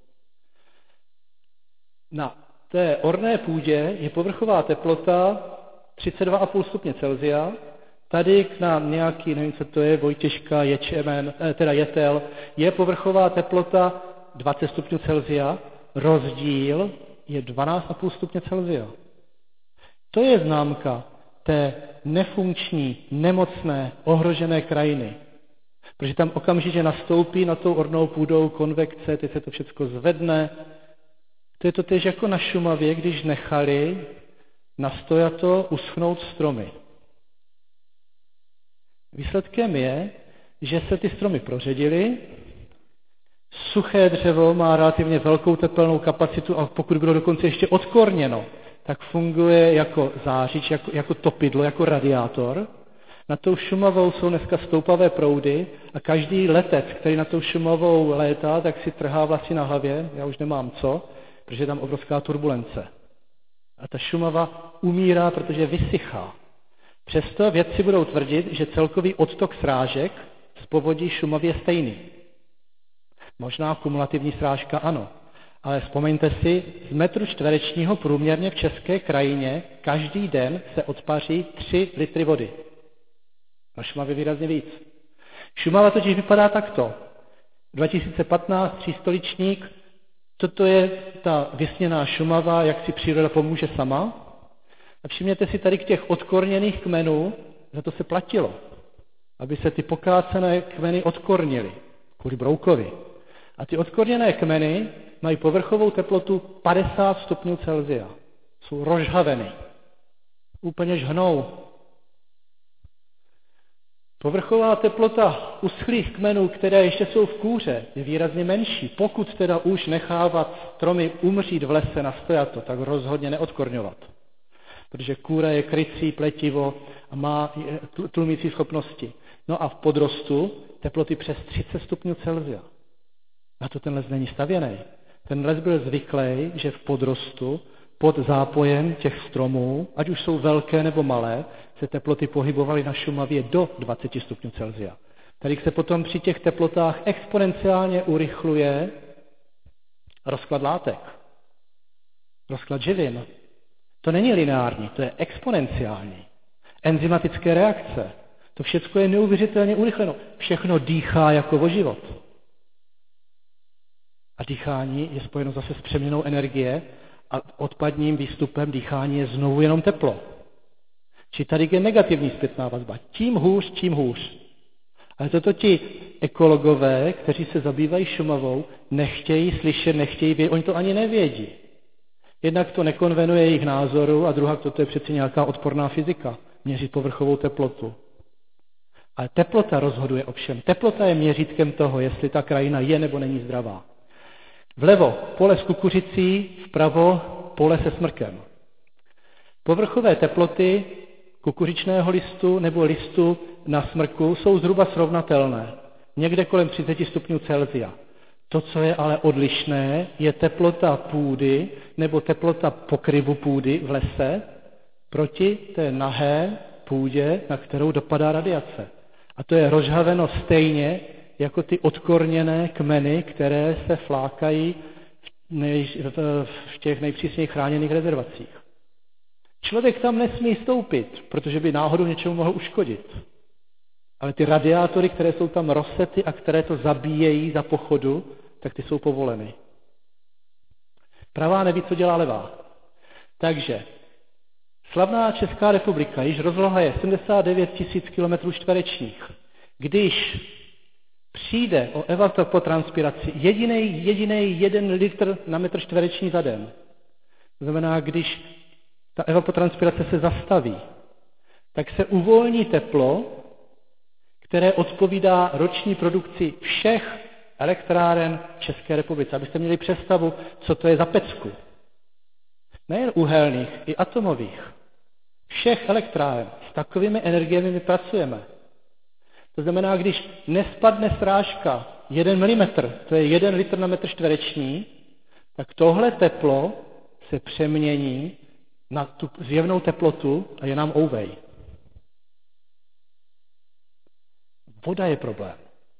Na té orné půdě je povrchová teplota 32,5 stupně Celsia, tady na nějaký, nevím, co to je, Vojtěžka, Jetel, je povrchová teplota 20 stupňů Celsia, rozdíl je 12,5 stupně Celsia. To je známka té nefunkční, nemocné, ohrožené krajiny. Protože tam okamžitě nastoupí na tou ornou půdou konvekce, teď se to všechno zvedne. To je to též jako na Šumavě, když nechali nastojato uschnout stromy. Výsledkem je, že se ty stromy proředily, suché dřevo má relativně velkou tepelnou kapacitu a pokud bylo dokonce ještě odkorněno, tak funguje jako zářič, jako topidlo, jako radiátor. Na tou Šumavou jsou dneska stoupavé proudy a každý letec, který na tou Šumavou létá, tak si trhá vlasy na hlavě, já už nemám co, protože je tam obrovská turbulence. A ta Šumava umírá, protože vysychá. Přesto vědci budou tvrdit, že celkový odtok srážek z povodí Šumavy je stejný. Možná kumulativní srážka ano, ale vzpomeňte si, z metru čtverečního průměrně v české krajině každý den se odpaří 3 litry vody. Na Šumavě výrazně víc. Šumava totiž vypadá takto. 2015 třístoličník, toto je ta vysněná Šumava, jak si příroda pomůže sama. A všimněte si tady k těch odkorněných kmenů, za to se platilo, aby se ty pokácené kmeny odkornily, kvůli broukovi. A ty odkorněné kmeny mají povrchovou teplotu 50 stupňů Celsia. Jsou rozžhaveny. Úplně žhnou. Povrchová teplota uschlých kmenů, které ještě jsou v kůře, je výrazně menší. Pokud teda už nechávat stromy umřít v lese na stojato, tak rozhodně neodkorňovat. Protože kůra je krycí, pletivo a má tlumící schopnosti. No a v podrostu teploty přes 30 stupňů Celsia. Na to ten les není stavěný. Ten les byl zvyklý, že v podrostu pod zápojem těch stromů, ať už jsou velké nebo malé, se teploty pohybovaly na Šumavě do 20 stupňů Celsia. Tady se potom při těch teplotách exponenciálně urychluje rozklad látek, rozklad živin. To není lineární, to je exponenciální. Enzymatické reakce, to všechno je neuvěřitelně urychleno. Všechno dýchá jako o život. A dýchání je spojeno zase s přeměnou energie a odpadním výstupem dýchání je znovu jenom teplo. Či tady je negativní zpětná vazba. Tím hůř. Ale toto ti ekologové, kteří se zabývají Šumavou, nechtějí slyšet, nechtějí vědět, oni to ani nevědí. Jednak to nekonvenuje jejich názoru a druhá, to je přeci nějaká odporná fyzika, měřit povrchovou teplotu. Ale teplota rozhoduje o všem. Teplota je měřítkem toho, jestli ta krajina je nebo není zdravá. Vlevo pole s kukuřicí, vpravo pole se smrkem. Povrchové teploty kukuřičného listu nebo listu na smrku jsou zhruba srovnatelné. Někde kolem 30 stupňů Celsia. To, co je ale odlišné, je teplota půdy nebo teplota pokryvu půdy v lese proti té nahé půdě, na kterou dopadá radiace. A to je rozžhaveno stejně jako ty odkorněné kmeny, které se flákají v těch nejpřísněji chráněných rezervacích. Člověk tam nesmí stoupit, protože by náhodou něčemu mohl uškodit. Ale ty radiátory, které jsou tam rozsety a které to zabíjejí za pochodu, tak ty jsou povoleny. Pravá neví, co dělá levá. Takže slavná Česká republika, již rozloha je 79 000 km čtverečních. Když přijde o evapotranspiraci jediný 1 litr na metr čtvereční za den, to znamená, když ta evapotranspirace se zastaví, tak se uvolní teplo, které odpovídá roční produkci všech elektráren v České republice. Abyste měli představu, co to je za pecku. Nejen uhelných, i atomových. Všech elektráren. S takovými energiemi my pracujeme. To znamená, když nespadne srážka 1 mm, to je 1 litr na metr čtvereční, tak tohle teplo se přemění na tu zjevnou teplotu a je nám ouvej. Voda je problém.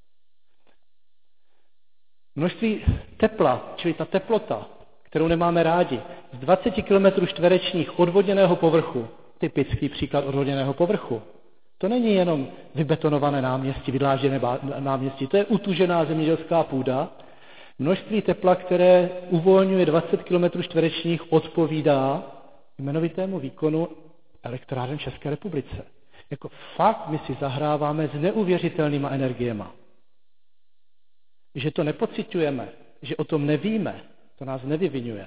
Množství tepla, čili ta teplota, kterou nemáme rádi, z 20 km čtverečních odvodněného povrchu, typický příklad odvodněného povrchu, to není jenom vybetonované náměstí, vydlážděné náměstí, to je utužená zemědělská půda. Množství tepla, které uvolňuje 20 km čtverečních, odpovídá jmenovitému výkonu elektráren v České republice. Jako fakt my si zahráváme s neuvěřitelnýma energiema. Že to nepociťujeme, že o tom nevíme, to nás nevyvinuje.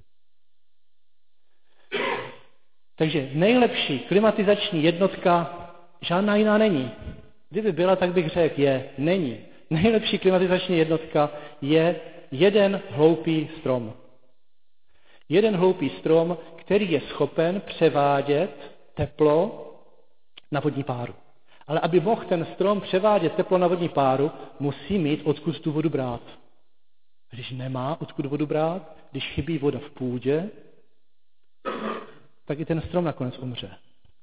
Takže nejlepší klimatizační jednotka žádná jiná není. Kdyby byla, tak bych řekl, není. Nejlepší klimatizační jednotka je jeden hloupý strom. Jeden hloupý strom, který je schopen převádět teplo na vodní páru. Ale aby mohl ten strom převádět teplo na vodní páru, musí mít odkud tu vodu brát. Když nemá odkud vodu brát, když chybí voda v půdě, tak i ten strom nakonec umře.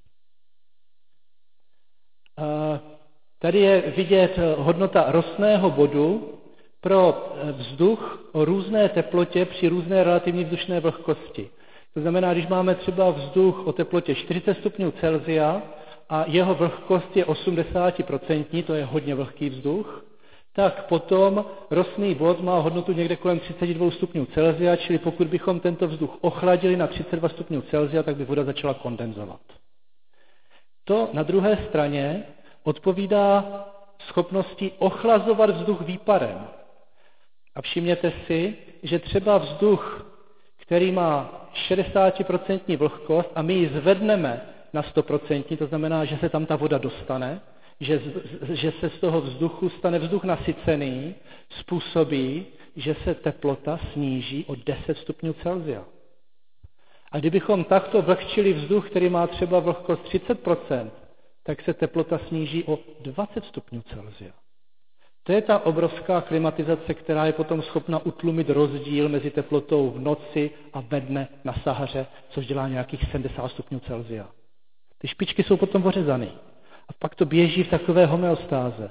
Tady je vidět hodnota rostného bodu pro vzduch o různé teplotě při různé relativní vzdušné vlhkosti. To znamená, když máme třeba vzduch o teplotě 40 stupňů Celsia a jeho vlhkost je 80%, to je hodně vlhký vzduch, tak potom rostný bod má hodnotu někde kolem 32 stupňů Celsia, čili pokud bychom tento vzduch ochladili na 32 stupňů Celsia, tak by voda začala kondenzovat. To na druhé straně odpovídá schopnosti ochlazovat vzduch výparem. A všimněte si, že třeba vzduch, který má 60% vlhkost a my ji zvedneme na 100%, to znamená, že se tam ta voda dostane, že se z toho vzduchu stane vzduch nasycený, způsobí, že se teplota sníží o 10 stupňů Celsia. A kdybychom takto vlhčili vzduch, který má třeba vlhkost 30%, tak se teplota sníží o 20 stupňů Celsia. To je ta obrovská klimatizace, která je potom schopna utlumit rozdíl mezi teplotou v noci a ve dne na Sahaře, což dělá nějakých 70 stupňů Celsia. Ty špičky jsou potom ořezaný. A pak to běží v takové homeostáze.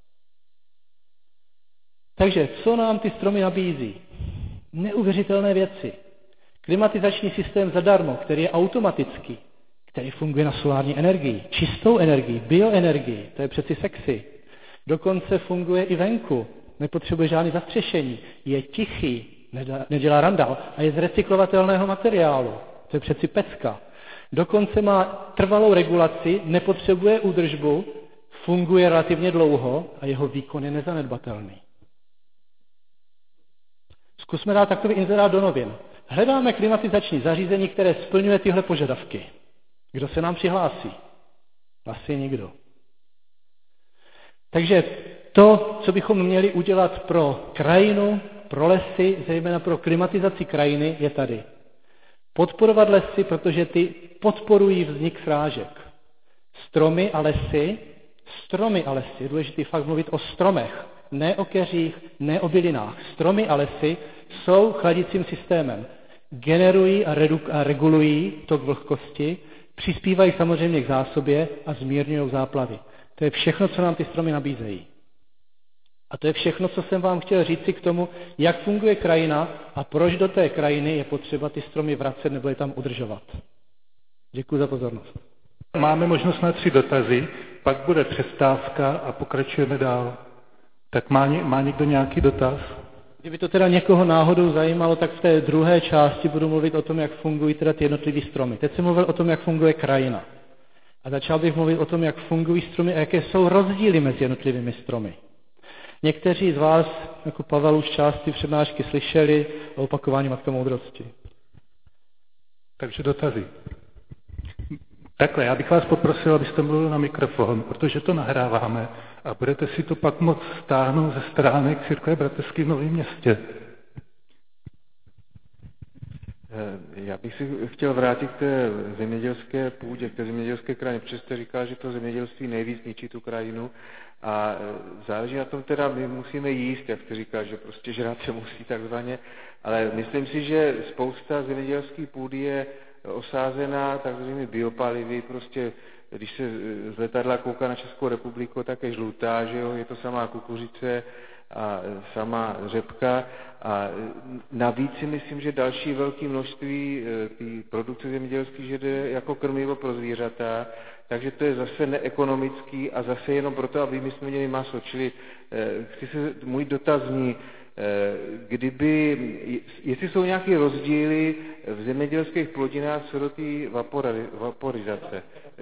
Takže co nám ty stromy nabízí? Neuvěřitelné věci. Klimatizační systém zadarmo, který je automatický, který funguje na solární energii, čistou energii, bioenergii, to je přeci sexy. Dokonce funguje i venku, nepotřebuje žádné zastřešení, je tichý, nedělá randál a je z recyklovatelného materiálu, to je přeci pecka. Dokonce má trvalou regulaci, nepotřebuje údržbu, funguje relativně dlouho a jeho výkon je nezanedbatelný. Zkusme dát takový inzerát do novin. Hledáme klimatizační zařízení, které splňuje tyhle požadavky. Kdo se nám přihlásí? Asi nikdo. Takže to, co bychom měli udělat pro krajinu, pro lesy, zejména pro klimatizaci krajiny, je tady. Podporovat lesy, protože ty podporují vznik srážek. Stromy a lesy, je důležitý fakt mluvit o stromech, ne o keřích, ne o bylinách. Stromy a lesy jsou chladicím systémem. Generují a regulují tok vlhkosti, přispívají samozřejmě k zásobě a zmírňují záplavy. To je všechno, co nám ty stromy nabízejí. A to je všechno, co jsem vám chtěl říci k tomu, jak funguje krajina a proč do té krajiny je potřeba ty stromy vracet nebo je tam udržovat. Děkuji za pozornost. Máme možnost na 3 dotazy, pak bude přestávka a pokračujeme dál. Tak má někdo nějaký dotaz? Kdyby to teda někoho náhodou zajímalo, tak v té druhé části budu mluvit o tom, jak fungují teda ty jednotlivé stromy. Teď jsem mluvil o tom, jak funguje krajina. A začal bych mluvit o tom, jak fungují stromy a jaké jsou rozdíly mezi jednotlivými stromy. Někteří z vás, jako Pavel, už části přednášky slyšeli o opakování Matka moudrosti. Takže dotazy. Takhle, já bych vás poprosil, abyste mluvil na mikrofon, protože to nahráváme a budete si to pak moct stáhnout ze stránek Církve bratrské v Novém Městě. Já bych si chtěl vrátit k té zemědělské půdě, k té zemědělské krajině, protože jste říkal, že to zemědělství nejvíc ničí tu krajinu a záleží na tom teda, my musíme jíst, jak jste říkal, že prostě žrát se musí takzvaně, ale myslím si, že spousta zemědělské půdy je osázená takzvanými biopalivy, prostě když se z letadla kouká na Českou republiku, tak je žlutá, že jo, je to samá kukuřice a sama řepka a navíc si myslím, že další velké množství té produkce zemědělské, že jde jako krmivo pro zvířata, takže to je zase neekonomický a zase jenom proto, aby my jsme měli maso. Čili můj dotaz zní, jestli jsou nějaké rozdíly v zemědělských plodinách co do té vaporizace.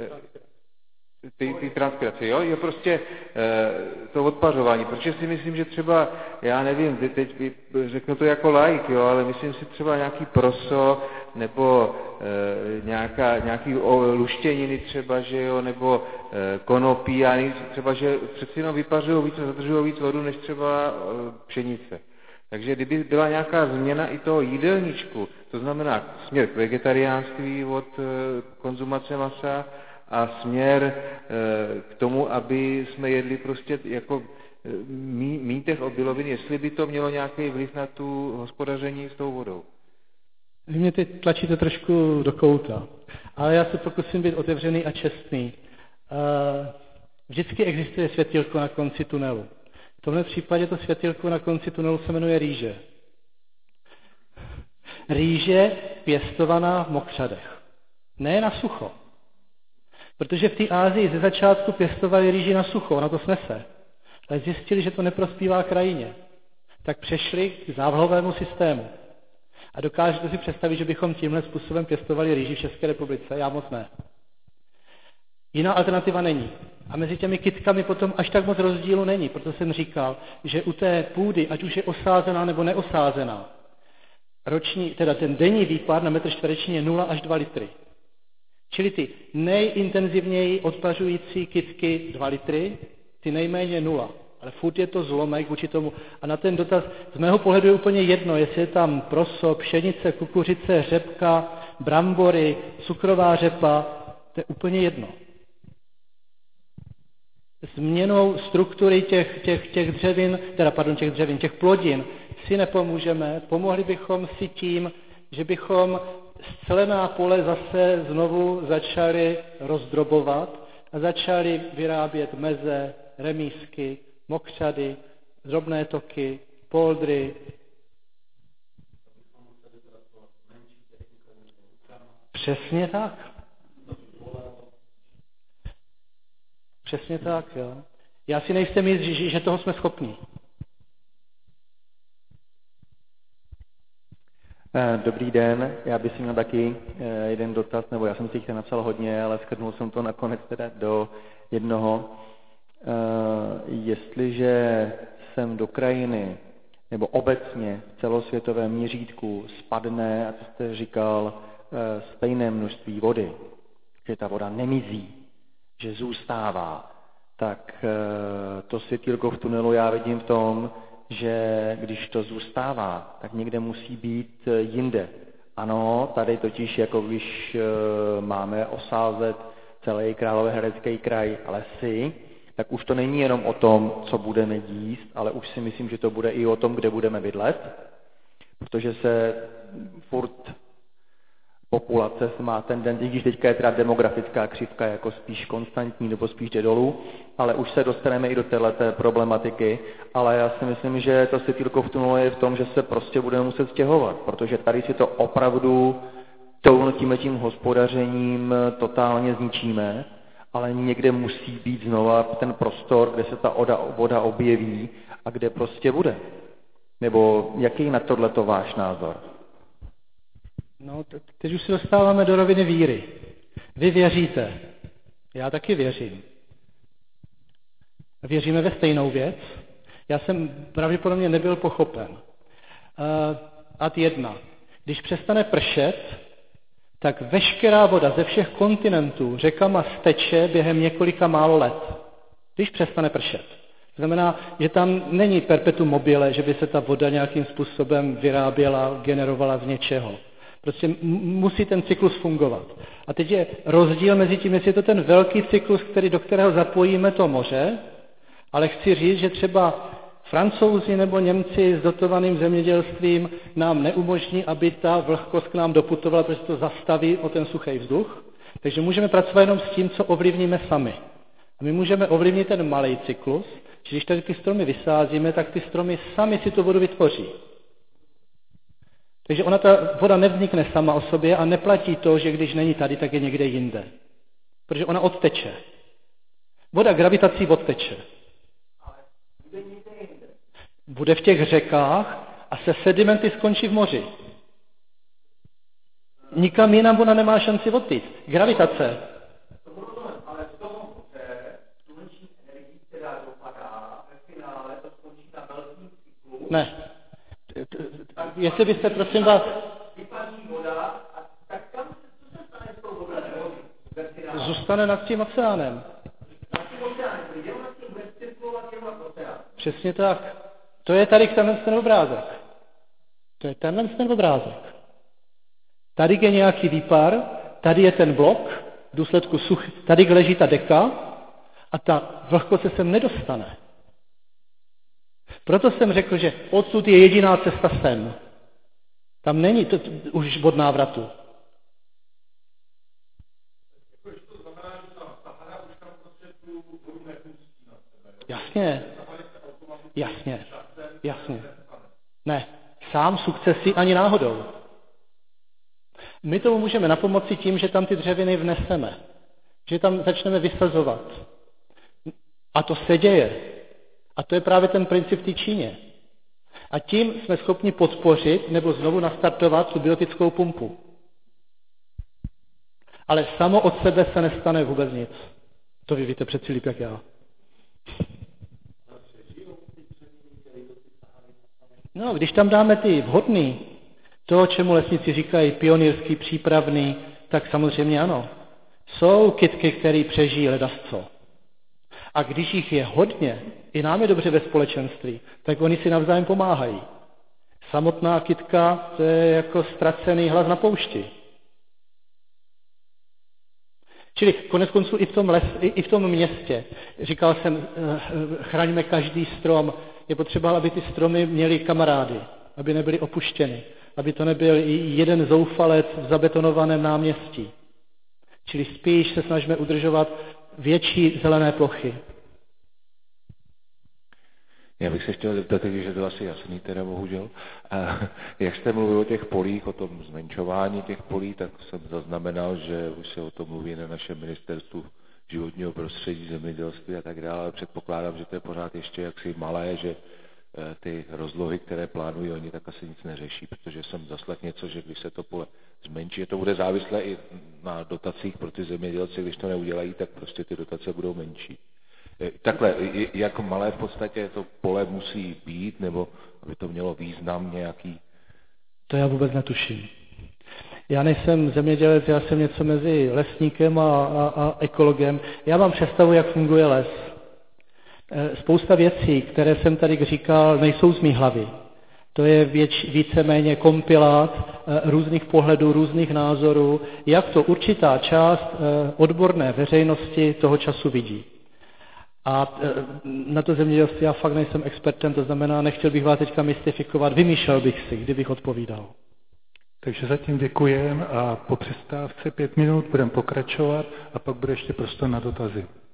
Ty transpirace, jo? Je prostě to odpařování, protože si myslím, že třeba, já nevím, teď řeknu to jako laik, jo, ale myslím si třeba nějaký proso, nebo nějaký luštěniny třeba, že jo, nebo konopí, a třeba, že přeci jenom vypařují víc a zadržují víc vodu, než třeba pšenice. Takže kdyby byla nějaká změna i toho jídelníčku, to znamená směr k vegetariánství od konzumace masa, a směr k tomu, aby jsme jedli prostě jako míň těch obilovin, jestli by to mělo nějaký vliv na tu hospodaření s tou vodou. Vy mě teď tlačíte trošku do kouta, ale já se pokusím být otevřený a čestný. Vždycky existuje světýlko na konci tunelu. V tomhle případě to světýlko na konci tunelu se jmenuje rýže. Rýže pěstovaná v mokřadech. Ne na sucho. Protože v té Asii ze začátku pěstovali rýži na sucho, ona to snese. Ale zjistili, že to neprospívá krajině. Tak přešli k závlahovému systému. A dokážete si představit, že bychom tímhle způsobem pěstovali rýži v České republice? Já moc ne. Jiná alternativa není. A mezi těmi kytkami potom až tak moc rozdílu není. Proto jsem říkal, že u té půdy, ať už je osázená nebo neosázená, teda ten denní výpar na metr čtvereční je 0 až 2 litry. Čili ty nejintenzivněji odpařující kytky 2 litry, ty nejméně 0. Ale furt je to zlomek vůči tomu. A na ten dotaz z mého pohledu je úplně jedno, jestli je tam proso, pšenice, kukuřice, řepka, brambory, cukrová řepa, to je úplně jedno. Změnou struktury těch plodin si nepomůžeme, pomohli bychom si tím, že bychom scelená pole zase znovu začali rozdrobovat a začali vyrábět meze, remízky, mokřady, drobné toky, poldry. Přesně tak. Přesně tak, jo. Já si nejsem jist, že toho jsme schopni. Dobrý den, já bych si měl taky jeden dotaz, nebo já jsem si jich napsal hodně, ale shrnul jsem to nakonec teda do jednoho. Jestliže sem do krajiny, nebo obecně v celosvětovém měřítku spadne, a co jste říkal, stejné množství vody, že ta voda nemizí, že zůstává, tak to světýlko v tunelu já vidím v tom, že když to zůstává, tak někde musí být jinde. Ano, tady totiž, jako když máme osázet celý Královéhradecký kraj lesy, tak už to není jenom o tom, co budeme jíst, ale už si myslím, že to bude i o tom, kde budeme bydlet, protože se furt populace má tendenci, když teďka je teda demografická křivka jako spíš konstantní nebo spíš jde dolů, ale už se dostaneme i do téhleté problematiky, ale já si myslím, že to světýlko v tunelu je v tom, že se prostě budeme muset stěhovat, protože tady si to opravdu tím hospodařením totálně zničíme, ale někde musí být znova ten prostor, kde se ta voda objeví a kde prostě bude. Nebo jaký na tohleto váš názor? No, teď už se dostáváme do roviny víry. Vy věříte, já taky věřím. Věříme ve stejnou věc. Já jsem pravděpodobně nebyl pochopen. Ad 1. Když přestane pršet, tak veškerá voda ze všech kontinentů řekama steče během několika málo let. Když přestane pršet. To znamená, že tam není perpetuum mobile, že by se ta voda nějakým způsobem vyráběla, generovala z něčeho. Prostě musí ten cyklus fungovat. A teď je rozdíl mezi tím, jestli je to ten velký cyklus, do kterého zapojíme to moře, ale chci říct, že třeba Francouzi nebo Němci s dotovaným zemědělstvím nám neumožní, aby ta vlhkost k nám doputovala, protože to zastaví o ten suchý vzduch. Takže můžeme pracovat jenom s tím, co ovlivníme sami. A my můžeme ovlivnit ten malý cyklus, že když tady ty stromy vysázíme, tak ty stromy sami si tu vodu vytvoří. Takže ona ta voda nevznikne sama o sobě a neplatí to, že když není tady, tak je někde jinde. Protože ona odteče. Voda gravitací odteče. Bude v těch řekách a se sedimenty skončí v moři. Nikam jinam ona nemá šanci odtýct. Gravitace. Ale z toho moře sluneční energii, která dopadá, ve finále to skončí na velkým cyklu. Ne. Jestli byste, prosím vás... Vypadí voda, a tak tam co se stane s tou vodou? Zůstane nad tím oceánem. Nad tím oceánem, kde ona s tím bude cirkulovat jenom nad oceán. Přesně tak. To je tady ten obrázek. To je ten obrázek. Tady je nějaký výpar, tady je ten blok, v důsledku tady leží ta deka a ta vlhkost se sem nedostane. Proto jsem řekl, že odsud je jediná cesta sem. Tam není to už bod návratu. Jasně. Ne, sám sukcesí ani náhodou. My tomu můžeme napomoci tím, že tam ty dřeviny vneseme. Že tam začneme vysazovat. A to se děje. A to je právě ten princip v té Číně. A tím jsme schopni podpořit nebo znovu nastartovat tu biotickou pumpu. Ale samo od sebe se nestane vůbec nic. To vy víte přeci líp jak já. No, když tam dáme ty vhodný, to, čemu lesníci říkají pionýrský, přípravný, tak samozřejmě ano. Jsou kytky, které přežijí ledasco. A když jich je hodně, i nám je dobře ve společenství, tak oni si navzájem pomáhají. Samotná kytka, to je jako ztracený hlas na poušti. Čili koneckonců i v tom městě, říkal jsem, chraňme každý strom, je potřeba, aby ty stromy měly kamarády, aby nebyly opuštěny, aby to nebyl jeden zoufalec v zabetonovaném náměstí. Čili spíš se snažíme udržovat větší zelené plochy. Já bych se chtěl zeptat, když je to asi jasný, teda bohužel. Jak jste mluvil o těch polích, o tom zmenšování těch polí, tak jsem zaznamenal, že už se o tom mluví na našem ministerstvu životního prostředí, zemědělství a tak dále. Předpokládám, že to je pořád ještě jaksi malé, že ty rozlohy, které plánují oni, tak asi nic neřeší, protože jsem zaslechl něco, že když se to pole zmenší, to bude závislé i na dotacích pro ty zemědělce, když to neudělají, tak prostě ty dotace budou menší. Takhle, jak malé v podstatě to pole musí být, nebo aby to mělo význam nějaký? To já vůbec netuším. Já nejsem zemědělec, já jsem něco mezi lesníkem a ekologem. Já mám představu, jak funguje les. Spousta věcí, které jsem tady říkal, nejsou z mý hlavy. To je víceméně kompilát různých pohledů, různých názorů, jak to určitá část odborné veřejnosti toho času vidí. A na to zemědělství já fakt nejsem expertem, to znamená, nechtěl bych vás teďka mystifikovat, vymýšlel bych si, kdybych odpovídal. Takže zatím děkujeme a po přestávce 5 minut budeme pokračovat a pak bude ještě prostor na dotazy.